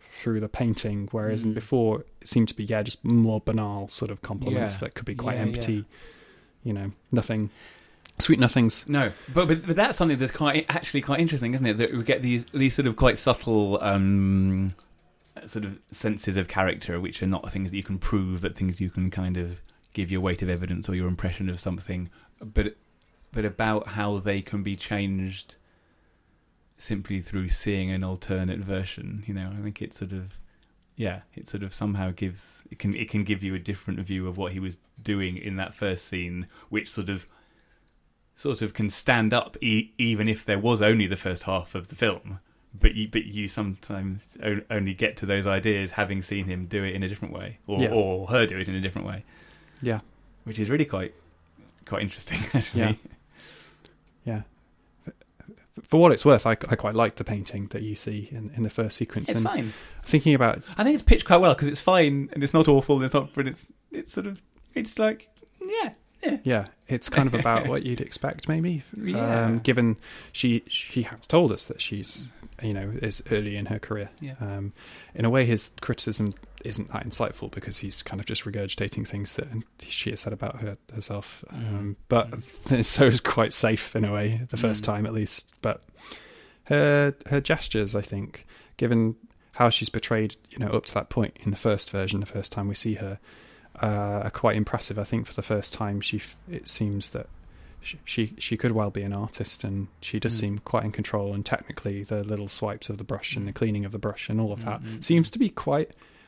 S3: through the painting, whereas
S2: Mm.
S3: before it seemed to be yeah just more banal sort of compliments
S2: Yeah.
S3: that could be quite
S2: Yeah,
S3: empty.
S2: yeah.
S3: You know, nothing sweet nothings.
S2: No, but, but but that's something that's quite actually quite interesting, isn't it? That we get these these sort of quite subtle um, sort of senses of character, which are not things that you can prove, but things you can kind of give your weight of evidence or your impression of something. But but about how they can be changed simply through seeing an alternate version. You know, I think it sort of yeah, it sort of somehow gives it can it can give you a different view of what he was doing in that first scene, which sort of. sort of can stand up e- even if there was only the first half of the film, but you but you sometimes o- only get to those ideas having seen him do it in a different way, or,
S3: Yeah.
S2: or her do it in a different way,
S3: Yeah,
S2: which is really quite quite interesting actually.
S3: yeah. For, for what it's worth, I, I quite like the painting that you see in, in the first sequence.
S2: It's
S3: and
S2: fine.
S3: thinking about
S2: I think it's pitched quite well because it's fine and it's not awful and it's not, but it's it's sort of it's like yeah. Yeah.
S3: yeah, it's kind of about what you'd expect, maybe.
S2: Yeah.
S3: Um, given she she has told us that she's you know is early in her career.
S2: Yeah.
S3: Um, in a way, his criticism isn't that insightful because he's kind of just regurgitating things that she has said about her herself. Um, but
S2: Mm.
S3: so is quite safe in a way, the first
S2: Mm.
S3: time at least. But her her gestures, I think, given how she's portrayed, you know, up to that point in the first version, the first time we see her. Uh, are quite impressive. I think for the first time, she f- it seems that she, she she could well be an artist, and she does
S2: Mm.
S3: seem quite in control. And technically, the little swipes of the brush and the cleaning of the brush and all of that
S2: Mm, mm,
S3: seems
S2: mm.
S3: to be quite,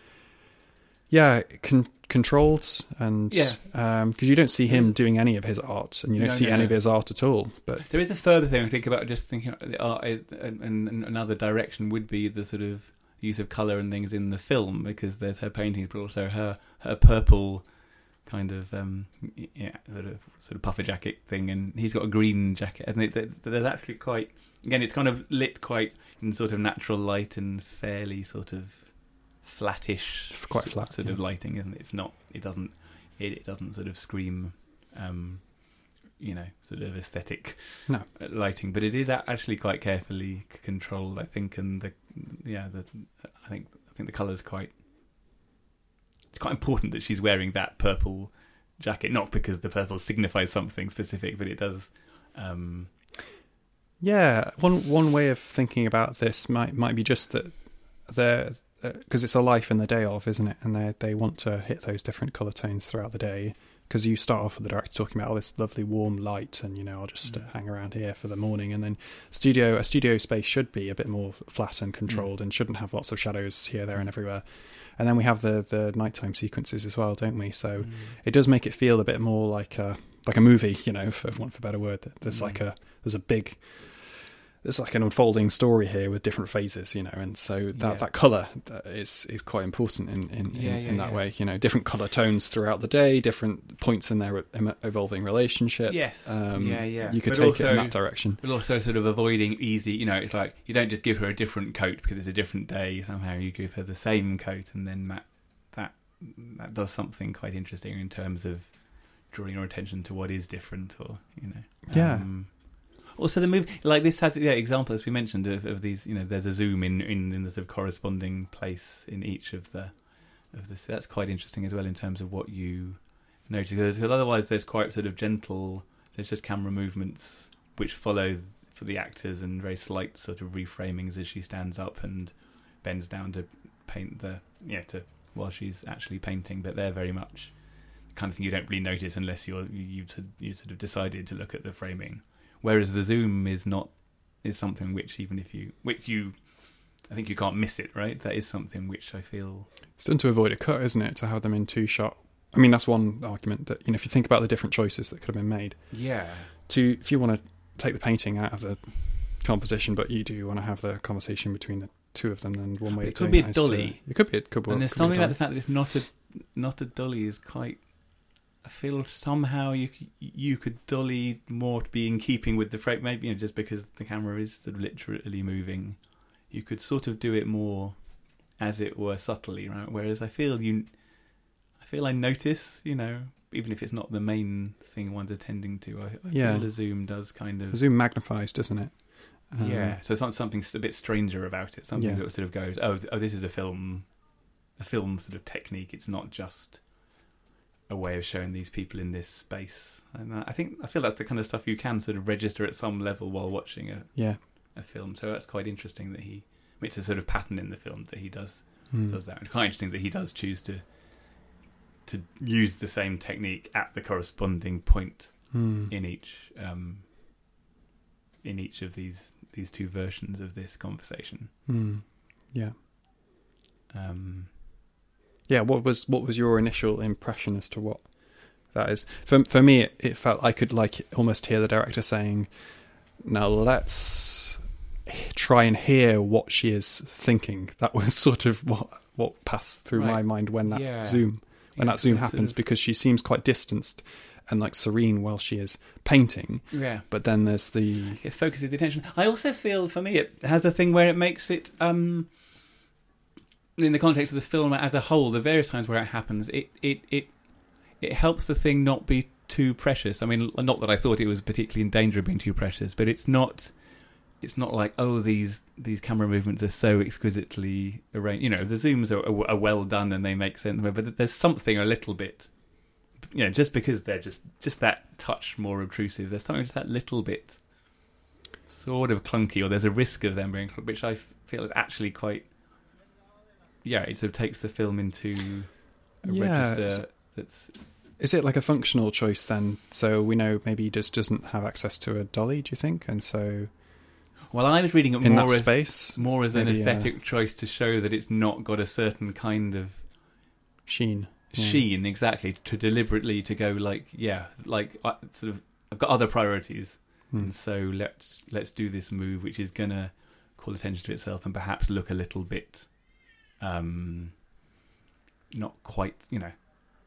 S3: yeah, con- controlled. And
S2: Yeah.
S3: because you don't see him
S2: There's-
S3: doing any of his art, and you don't
S2: No,
S3: see
S2: no,
S3: any
S2: no.
S3: of his art at all. But
S2: There is a further thing I think about just thinking about the art, is- and, and another direction would be the sort of use of colour and things in the film, because there's her paintings, but also her her purple kind of um, yeah sort of sort of puffer jacket thing, and he's got a green jacket, and they're, they're actually quite again it's kind of lit quite in sort of natural light and fairly sort of flattish,
S3: Quite
S2: sort-
S3: flat,
S2: sort
S3: yeah.
S2: of lighting, isn't it? It's not it doesn't it, it doesn't sort of scream. Um, you know, sort of aesthetic
S3: No.
S2: lighting, but it is a- actually quite carefully c- controlled, I think, and the yeah, the I think I think the colour's quite it's quite important that she's wearing that purple jacket, not because the purple signifies something specific, but it does. Um,
S3: yeah, one one way of thinking about this might might be just that they're because it's a life in the day of, isn't it? And they they want to hit those different color tones throughout the day. Because you start off with the director talking about all this lovely warm light, and you know I'll just
S2: Mm.
S3: uh, hang around here for the morning, and then studio a studio space should be a bit more flat and controlled,
S2: Mm.
S3: and shouldn't have lots of shadows here, there, and everywhere. And then we have the the nighttime sequences as well, don't we? So
S2: mm.
S3: it does make it feel a bit more like a like a movie, you know, for want for a better word. There's
S2: Mm.
S3: like a there's a big there's like an unfolding story here with different phases, you know, and so that,
S2: Yeah.
S3: that colour is is quite important in in,
S2: Yeah,
S3: in,
S2: yeah,
S3: in that
S2: yeah.
S3: way. You know, different colour tones throughout the day, different points in their em- evolving relationship.
S2: Yes.
S3: um,
S2: Yeah, yeah.
S3: You could
S2: But
S3: take it in
S2: also-
S3: that direction.
S2: But also sort of avoiding easy, you know, it's like you don't just give her a different coat because it's a different day. Somehow you give her the same coat, and then that that that does something quite interesting in terms of drawing your attention to what is different, or you know,
S3: Yeah.
S2: Um, also, the movie like this has yeah example as we mentioned of, of these. You know, there's a zoom in, in in the sort of corresponding place in each of the of this. That's quite interesting as well in terms of what you notice. Because otherwise, there's quite sort of gentle. There's just camera movements which follow for the actors and very slight sort of reframings as she stands up and bends down to paint the yeah to while she's actually painting. But they're very much the kind of thing you don't really notice unless you're you you sort of decided to look at the framing. Whereas the zoom is not is something which even if you which you I think you can't miss it, right? That is something which I feel
S3: It's done to avoid a cut, isn't it? To have them in two shot. I mean, that's one argument that you know if you think about the different choices that could have been made.
S2: yeah
S3: To if you want to take the painting out of the composition, but you do want to have the conversation between the two of them, then one way
S2: It
S3: of
S2: could
S3: doing
S2: be a
S3: that is to-
S2: dolly.
S3: It could be. It could.
S2: and there's
S3: could be a
S2: something about
S3: dolly.
S2: the fact that it's not a not a dolly is quite. I feel somehow you c- you could dolly more to be in keeping with the frame. Maybe you know, just because the camera is sort of literally moving, you could sort of do it more, as it were, subtly, right? Whereas I feel you, I feel I notice, you know, even if it's not the main thing one's attending to. I, I
S3: Yeah.
S2: feel the zoom does kind of.
S3: The zoom magnifies, doesn't it? Um,
S2: yeah, so some, something a bit stranger about it. Something
S3: Yeah.
S2: that sort of goes, oh, th- oh, this is a film, a film sort of technique. It's not just a way of showing these people in this space. And uh, I think I feel that's the kind of stuff you can sort of register at some level while watching a
S3: Yeah.
S2: a film. So that's quite interesting that he, it's a sort of pattern in the film that he does
S3: Mm.
S2: does that. It's quite interesting that he does choose to to use the same technique at the corresponding point
S3: Mm.
S2: in each um, in each of these these two versions of this conversation.
S3: Mm. Yeah.
S2: Um,
S3: Yeah. What was what was your initial impression as to what that is? For for me, it, it felt I could like almost hear the director saying, "Now let's try and hear what she is thinking." That was sort of what what passed through
S2: Right.
S3: my mind when that
S2: Yeah.
S3: zoom when
S2: yeah,
S3: that zoom
S2: sort
S3: happens,
S2: of-
S3: because she seems quite distanced and like serene while she is painting.
S2: yeah,
S3: But then there's the
S2: it focuses the attention. I also feel, for me, it has a thing where it makes it, um, in the context of the film as a whole, the various times where it happens, it it it it helps the thing not be too precious. I mean, not that I thought it was particularly in danger of being too precious, but it's not. It's not like, oh, these these camera movements are so exquisitely arranged. You know, the zooms are, are, are well done and they make sense. But there's something a little bit, you know, just because they're just just that touch more obtrusive. There's something just that little bit sort of clunky, or there's a risk of them being, which I feel is actually quite. Yeah, it sort of takes the film into a
S3: Yeah,
S2: register that's.
S3: Is it like a functional choice then? So we know maybe he just doesn't have access to a dolly, do you think? And so
S2: Well, I was reading it
S3: in
S2: more
S3: that
S2: as
S3: space,
S2: more as an
S3: maybe,
S2: aesthetic choice to show that it's not got a certain kind of
S3: sheen. Yeah.
S2: sheen, exactly, to deliberately to go like, yeah, like I, sort of, I've got other priorities,
S3: Hmm.
S2: and so let's let's do this move, which is gonna call attention to itself and perhaps look a little bit, um, not quite, you know,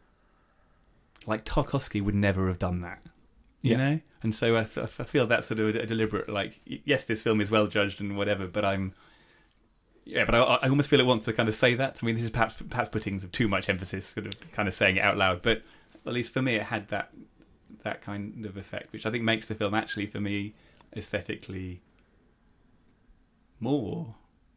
S2: like Tarkovsky would never have done that, you
S3: Yeah.
S2: know. And so I, th- I feel that's sort of a deliberate, like, yes, this film is well judged and whatever, but I'm. Yeah, but I, I almost feel it wants to kind of say that. I mean, this is perhaps perhaps putting too much emphasis, sort of kind of saying it out loud. But at least for me, it had that that kind of effect, which I think makes the film actually, for me, aesthetically more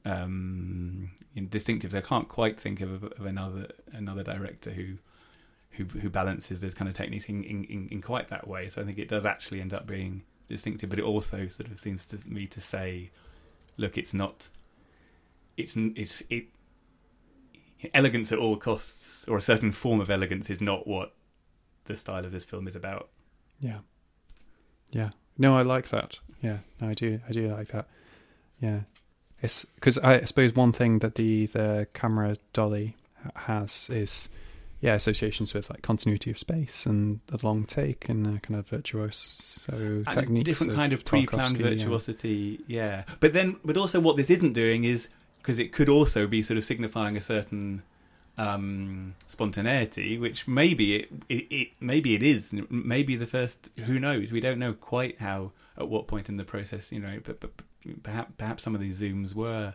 S2: um, distinctive. I can't quite think of, of another another director who who who balances this kind of technique in, in, in quite that way. So I think it does actually end up being distinctive. But it also sort of seems to me to say, look, it's not. It's it's it. Elegance at all costs, or a certain form of elegance, is not what the style of this film is about.
S3: Yeah, yeah. No, I like that. Yeah, no, I do. I do like that. Yeah, it's because I suppose one thing that the the camera dolly has is yeah associations with like continuity of space and the long take and uh, kind of virtuoso
S2: And
S3: techniques,
S2: different
S3: of
S2: kind of pre-planned
S3: Tarkovsky, yeah.
S2: virtuosity. Yeah, but then, but also, what this isn't doing is, because it could also be sort of signifying a certain um, spontaneity, which maybe it, it, it maybe it is, maybe the first. Who knows? We don't know quite how, at what point in the process, you know. But, but, but perhaps perhaps some of these zooms were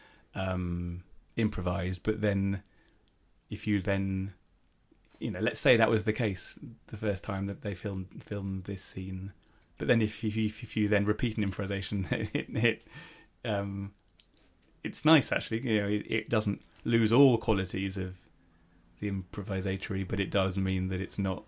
S2: um, improvised. But then, if you then, you know, let's say that was the case the first time that they filmed filmed this scene. But then, if you if you then repeat an improvisation, it, it um, it's nice actually. You know, it, it doesn't lose all qualities of the improvisatory, but it does mean that it's not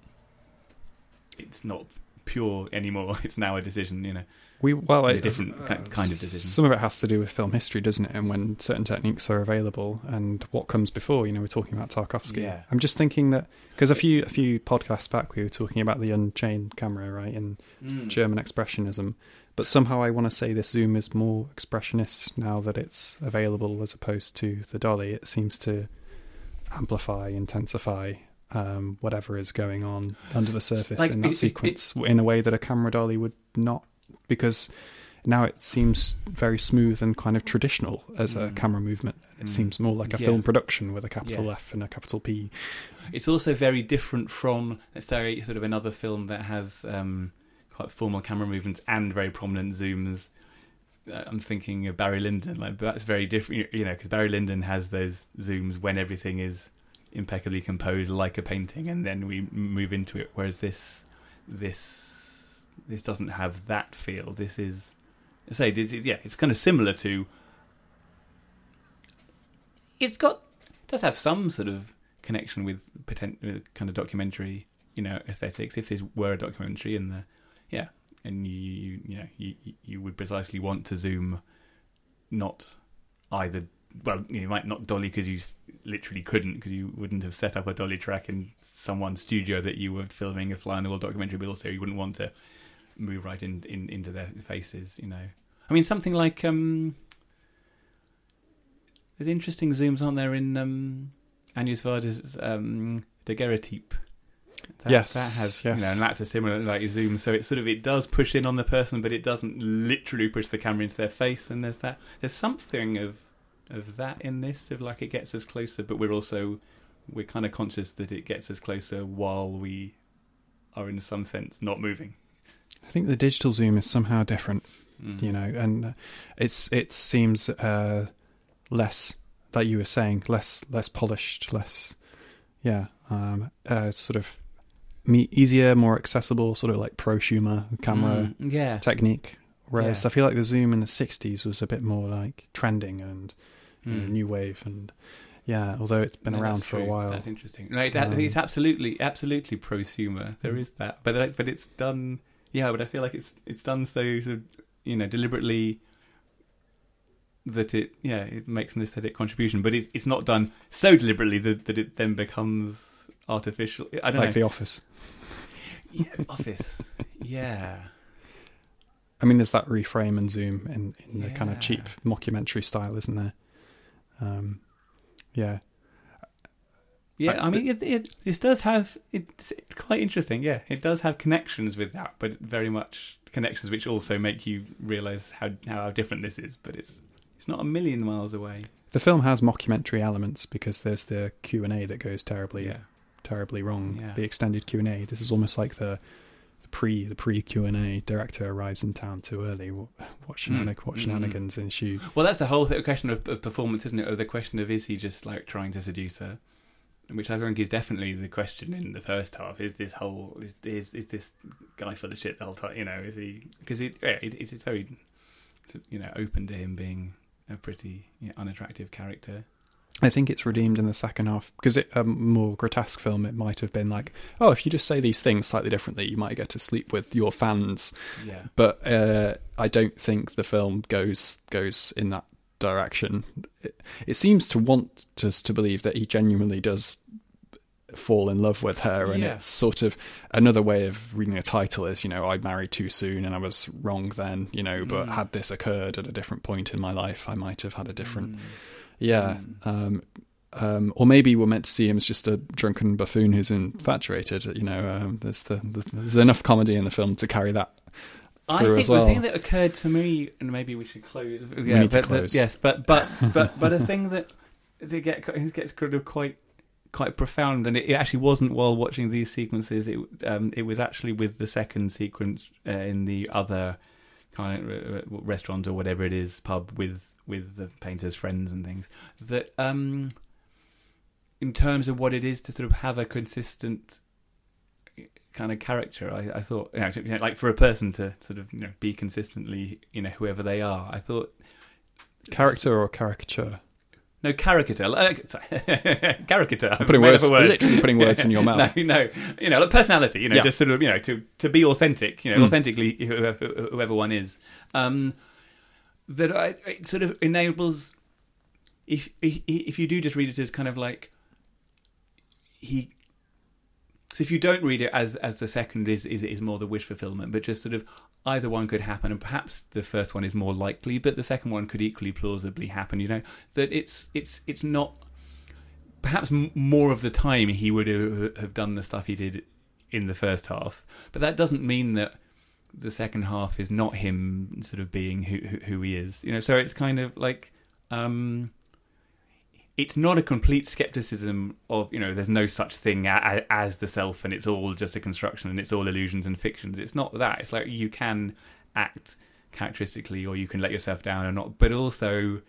S2: it's not pure anymore. It's now a decision. You know,
S3: We well,
S2: a
S3: it,
S2: different
S3: uh,
S2: ki- kind of decision.
S3: Some of it has to do with film history, doesn't it? And when certain techniques are available, and what comes before. You know, we're talking about Tarkovsky.
S2: Yeah.
S3: I'm just thinking that because a few a few podcasts back we were talking about the unchained camera, right, and
S2: Mm.
S3: German expressionism. But somehow I want to say this zoom is more expressionist now that it's available as opposed to the dolly. It seems to amplify, intensify um, whatever is going on under the surface
S2: Like,
S3: in that
S2: it- it-
S3: sequence in a way that a camera dolly would not, because now it seems very smooth and kind of traditional as a
S2: Mm.
S3: camera movement. It
S2: Mm.
S3: seems more like a
S2: Yeah.
S3: film production with a capital
S2: Yes.
S3: F and a capital P.
S2: It's also very different from, let's say, sort of another film that has um, quite formal camera movements and very prominent zooms. Uh, I'm thinking of Barry Lyndon. Like that's very different, you know, because Barry Lyndon has those zooms when everything is impeccably composed, like a painting, and then we move into it. Whereas this, this, this doesn't have that feel. This is, I say, this, yeah, it's kind of similar to. It's got does have some sort of connection with potent, with kind of documentary, you know, aesthetics. If this were a documentary, and the yeah, and you you, you know you you would precisely want to zoom, not either. Well, you might not dolly because you literally couldn't, because you wouldn't have set up a dolly track in someone's studio that you were filming a fly on the wall documentary, but also you wouldn't want to move right in, in into their faces, you know. I mean, something like um, there's interesting zooms, aren't there, in um, Agnes Varda's um, Daguerreotype. That,
S3: yes,
S2: that has,
S3: yes.
S2: you know, and that's a similar like zoom. So it sort of it does push in on the person, but it doesn't literally push the camera into their face. And there's that. There's something of of that in this, of like it gets us closer, but we're also we're kind of conscious that it gets us closer while we are in some sense not moving.
S3: I think the digital zoom is somehow different,
S2: mm.
S3: you know, and it's it seems uh, less, like you were saying, less less polished, less, yeah, um, uh, sort of me- easier, more accessible, sort of like prosumer camera
S2: mm. yeah.
S3: technique. Whereas
S2: yeah.
S3: I feel like the zoom in the sixties was a bit more like trending and
S2: mm.
S3: you know, new wave, and yeah, although it's been
S2: no,
S3: around for
S2: true.
S3: a while.
S2: That's interesting. Like, that,
S3: Um,
S2: it's absolutely, absolutely prosumer. There is that, but like, but it's done. Yeah, but I feel like it's it's done so, sort of, you know, deliberately that it yeah it makes an aesthetic contribution, but it's it's not done so deliberately that, that it then becomes artificial. I don't
S3: like
S2: know.
S3: The Office.
S2: Yeah, Office. Yeah.
S3: I mean, there's that reframe and zoom in, in the
S2: Yeah.
S3: kind of cheap mockumentary style, isn't there? Um, yeah.
S2: Yeah,
S3: But
S2: I mean, it, it this does have it's quite interesting. Yeah, it does have connections with that, but very much connections which also make you realise how how different this is. But it's it's not a million miles away.
S3: The film has mockumentary elements because there's the Q and A that goes terribly,
S2: Yeah,
S3: terribly wrong.
S2: Yeah.
S3: The extended Q and A. This is almost like the, the pre the pre Q and A. Director arrives in town too early. What, what, shenanig- what
S2: Mm.
S3: shenanigans ensue?
S2: well, that's the whole th- question of, of performance, isn't it? Or the question of is he just like trying to seduce her? Which I think is definitely the question in the first half. Is this whole is is, is this guy full of shit the whole time? You know, is he? Because it, yeah, it, it's very, you know, open to him being a pretty you know, unattractive character.
S3: I think it's redeemed in the second half because it a more grotesque film. It might have been like, oh, if you just say these things slightly differently, you might get to sleep with your fans.
S2: Yeah,
S3: But uh, I don't think the film goes goes in that direction. It, it seems to want us to believe that he genuinely does fall in love with her, and
S2: Yeah.
S3: it's sort of another way of reading a title is, you know, I married too soon and I was wrong then, you know, but
S2: Mm.
S3: had this occurred at a different point in my life, I might have had a different,
S2: Mm.
S3: yeah.
S2: Mm.
S3: Um, um, or maybe we're meant to see him as just a drunken buffoon who's infatuated. You know, um, there's the, the there's enough comedy in the film to carry that
S2: I
S3: through
S2: think
S3: as well.
S2: the thing that occurred to me, and maybe we should close. Yeah,
S3: We need to
S2: but, but-
S3: close.
S2: yes, but but but but a thing that it get it gets kind of quite quite profound, and it, it actually wasn't while watching these sequences. It um it was actually with the second sequence uh, in the other kind of uh, restaurant or whatever it is, pub with with the painter's friends and things. That um, in terms of what it is to sort of have a consistent kind of character, I, I thought, you know, you know, like for a person to sort of you know be consistently, you know, whoever they are. I thought
S3: Character or caricature?
S2: no caricature, uh, sorry, caricature.
S3: I'm putting
S2: Made
S3: words,
S2: up a word.
S3: literally putting words in your mouth.
S2: No, no, you know, like personality. You know,
S3: Yeah.
S2: just sort of you know to to be authentic. You know,
S3: Mm.
S2: authentically whoever, whoever one is. Um, that I, it sort of enables if if if you do just read it as kind of like he. So if you don't read it as as the second is, is is more the wish fulfillment, but just sort of either one could happen, and perhaps the first one is more likely, but the second one could equally plausibly happen. You know that it's it's it's not. Perhaps m- more of the time he would have, have done the stuff he did in the first half, but that doesn't mean that the second half is not him sort of being who who, who he is. You know, so it's kind of like. Um, It's not a complete skepticism of, you know, there's no such thing a, a, as the self and it's all just a construction and it's all illusions and fictions. It's not that. It's like you can act characteristically or you can let yourself down or not. But also,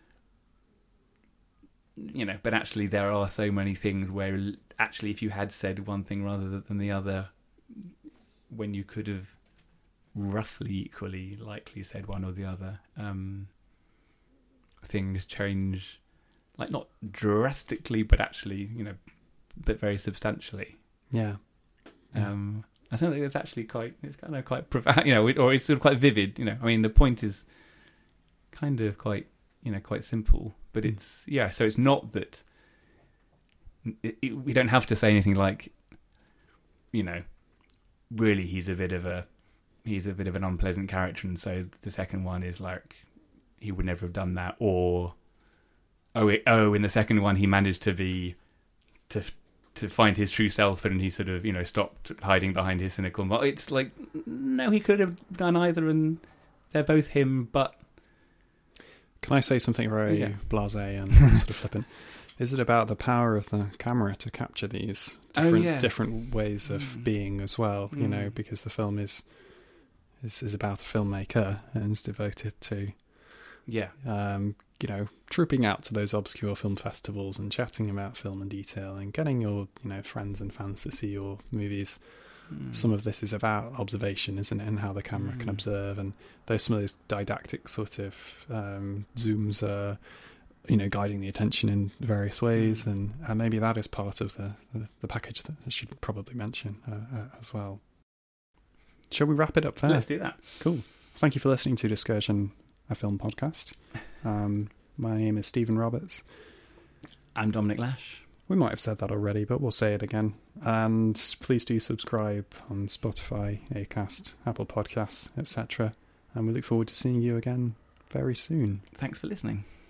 S2: you know, but actually there are so many things where actually if you had said one thing rather than the other when you could have roughly equally likely said one or the other. Um, things change, like not drastically, but actually, you know, but very substantially.
S3: Yeah.
S2: Um, I think it's actually quite, it's kind of quite profound, you know, or it's sort of quite vivid, you know. I mean, the point is kind of quite, you know, quite simple, but it's, yeah, so it's not that, it, it, we don't have to say anything like, you know, really he's a bit of a, he's a bit of an unpleasant character, and so the second one is like, he would never have done that, or, oh, it, oh, in the second one he managed to be, to to find his true self, and he sort of, you know, stopped hiding behind his cynical. Well, it's like, no, he could have done either, and they're both him. But
S3: can I say something very
S2: yeah.
S3: blasé and sort of flippant? Is it about the power of the camera to capture these different,
S2: oh, yeah. different
S3: ways of mm. being as well? Mm. You know, because the film is is is about a filmmaker and is devoted to,
S2: yeah,
S3: um, you know, trooping out to those obscure film festivals and chatting about film in detail and getting your, you know, friends and fans to see your movies. Mm. Some of this is about observation, isn't it, and how the camera mm. can observe, and those some of those didactic sort of um, zooms are, you know, guiding the attention in various ways, and, and maybe that is part of the, the, the package that I should probably mention uh, uh, as well. Shall we wrap it up there?
S2: Let's do that.
S3: Cool. Thank you for listening to Discursion, a film podcast. Um, my name is Stephen Roberts.
S2: I'm Dominic Lash.
S3: We might have said that already, but we'll say it again. And please do subscribe on Spotify, Acast, Apple Podcasts, et cetera. And we look forward to seeing you again very soon.
S2: Thanks for listening.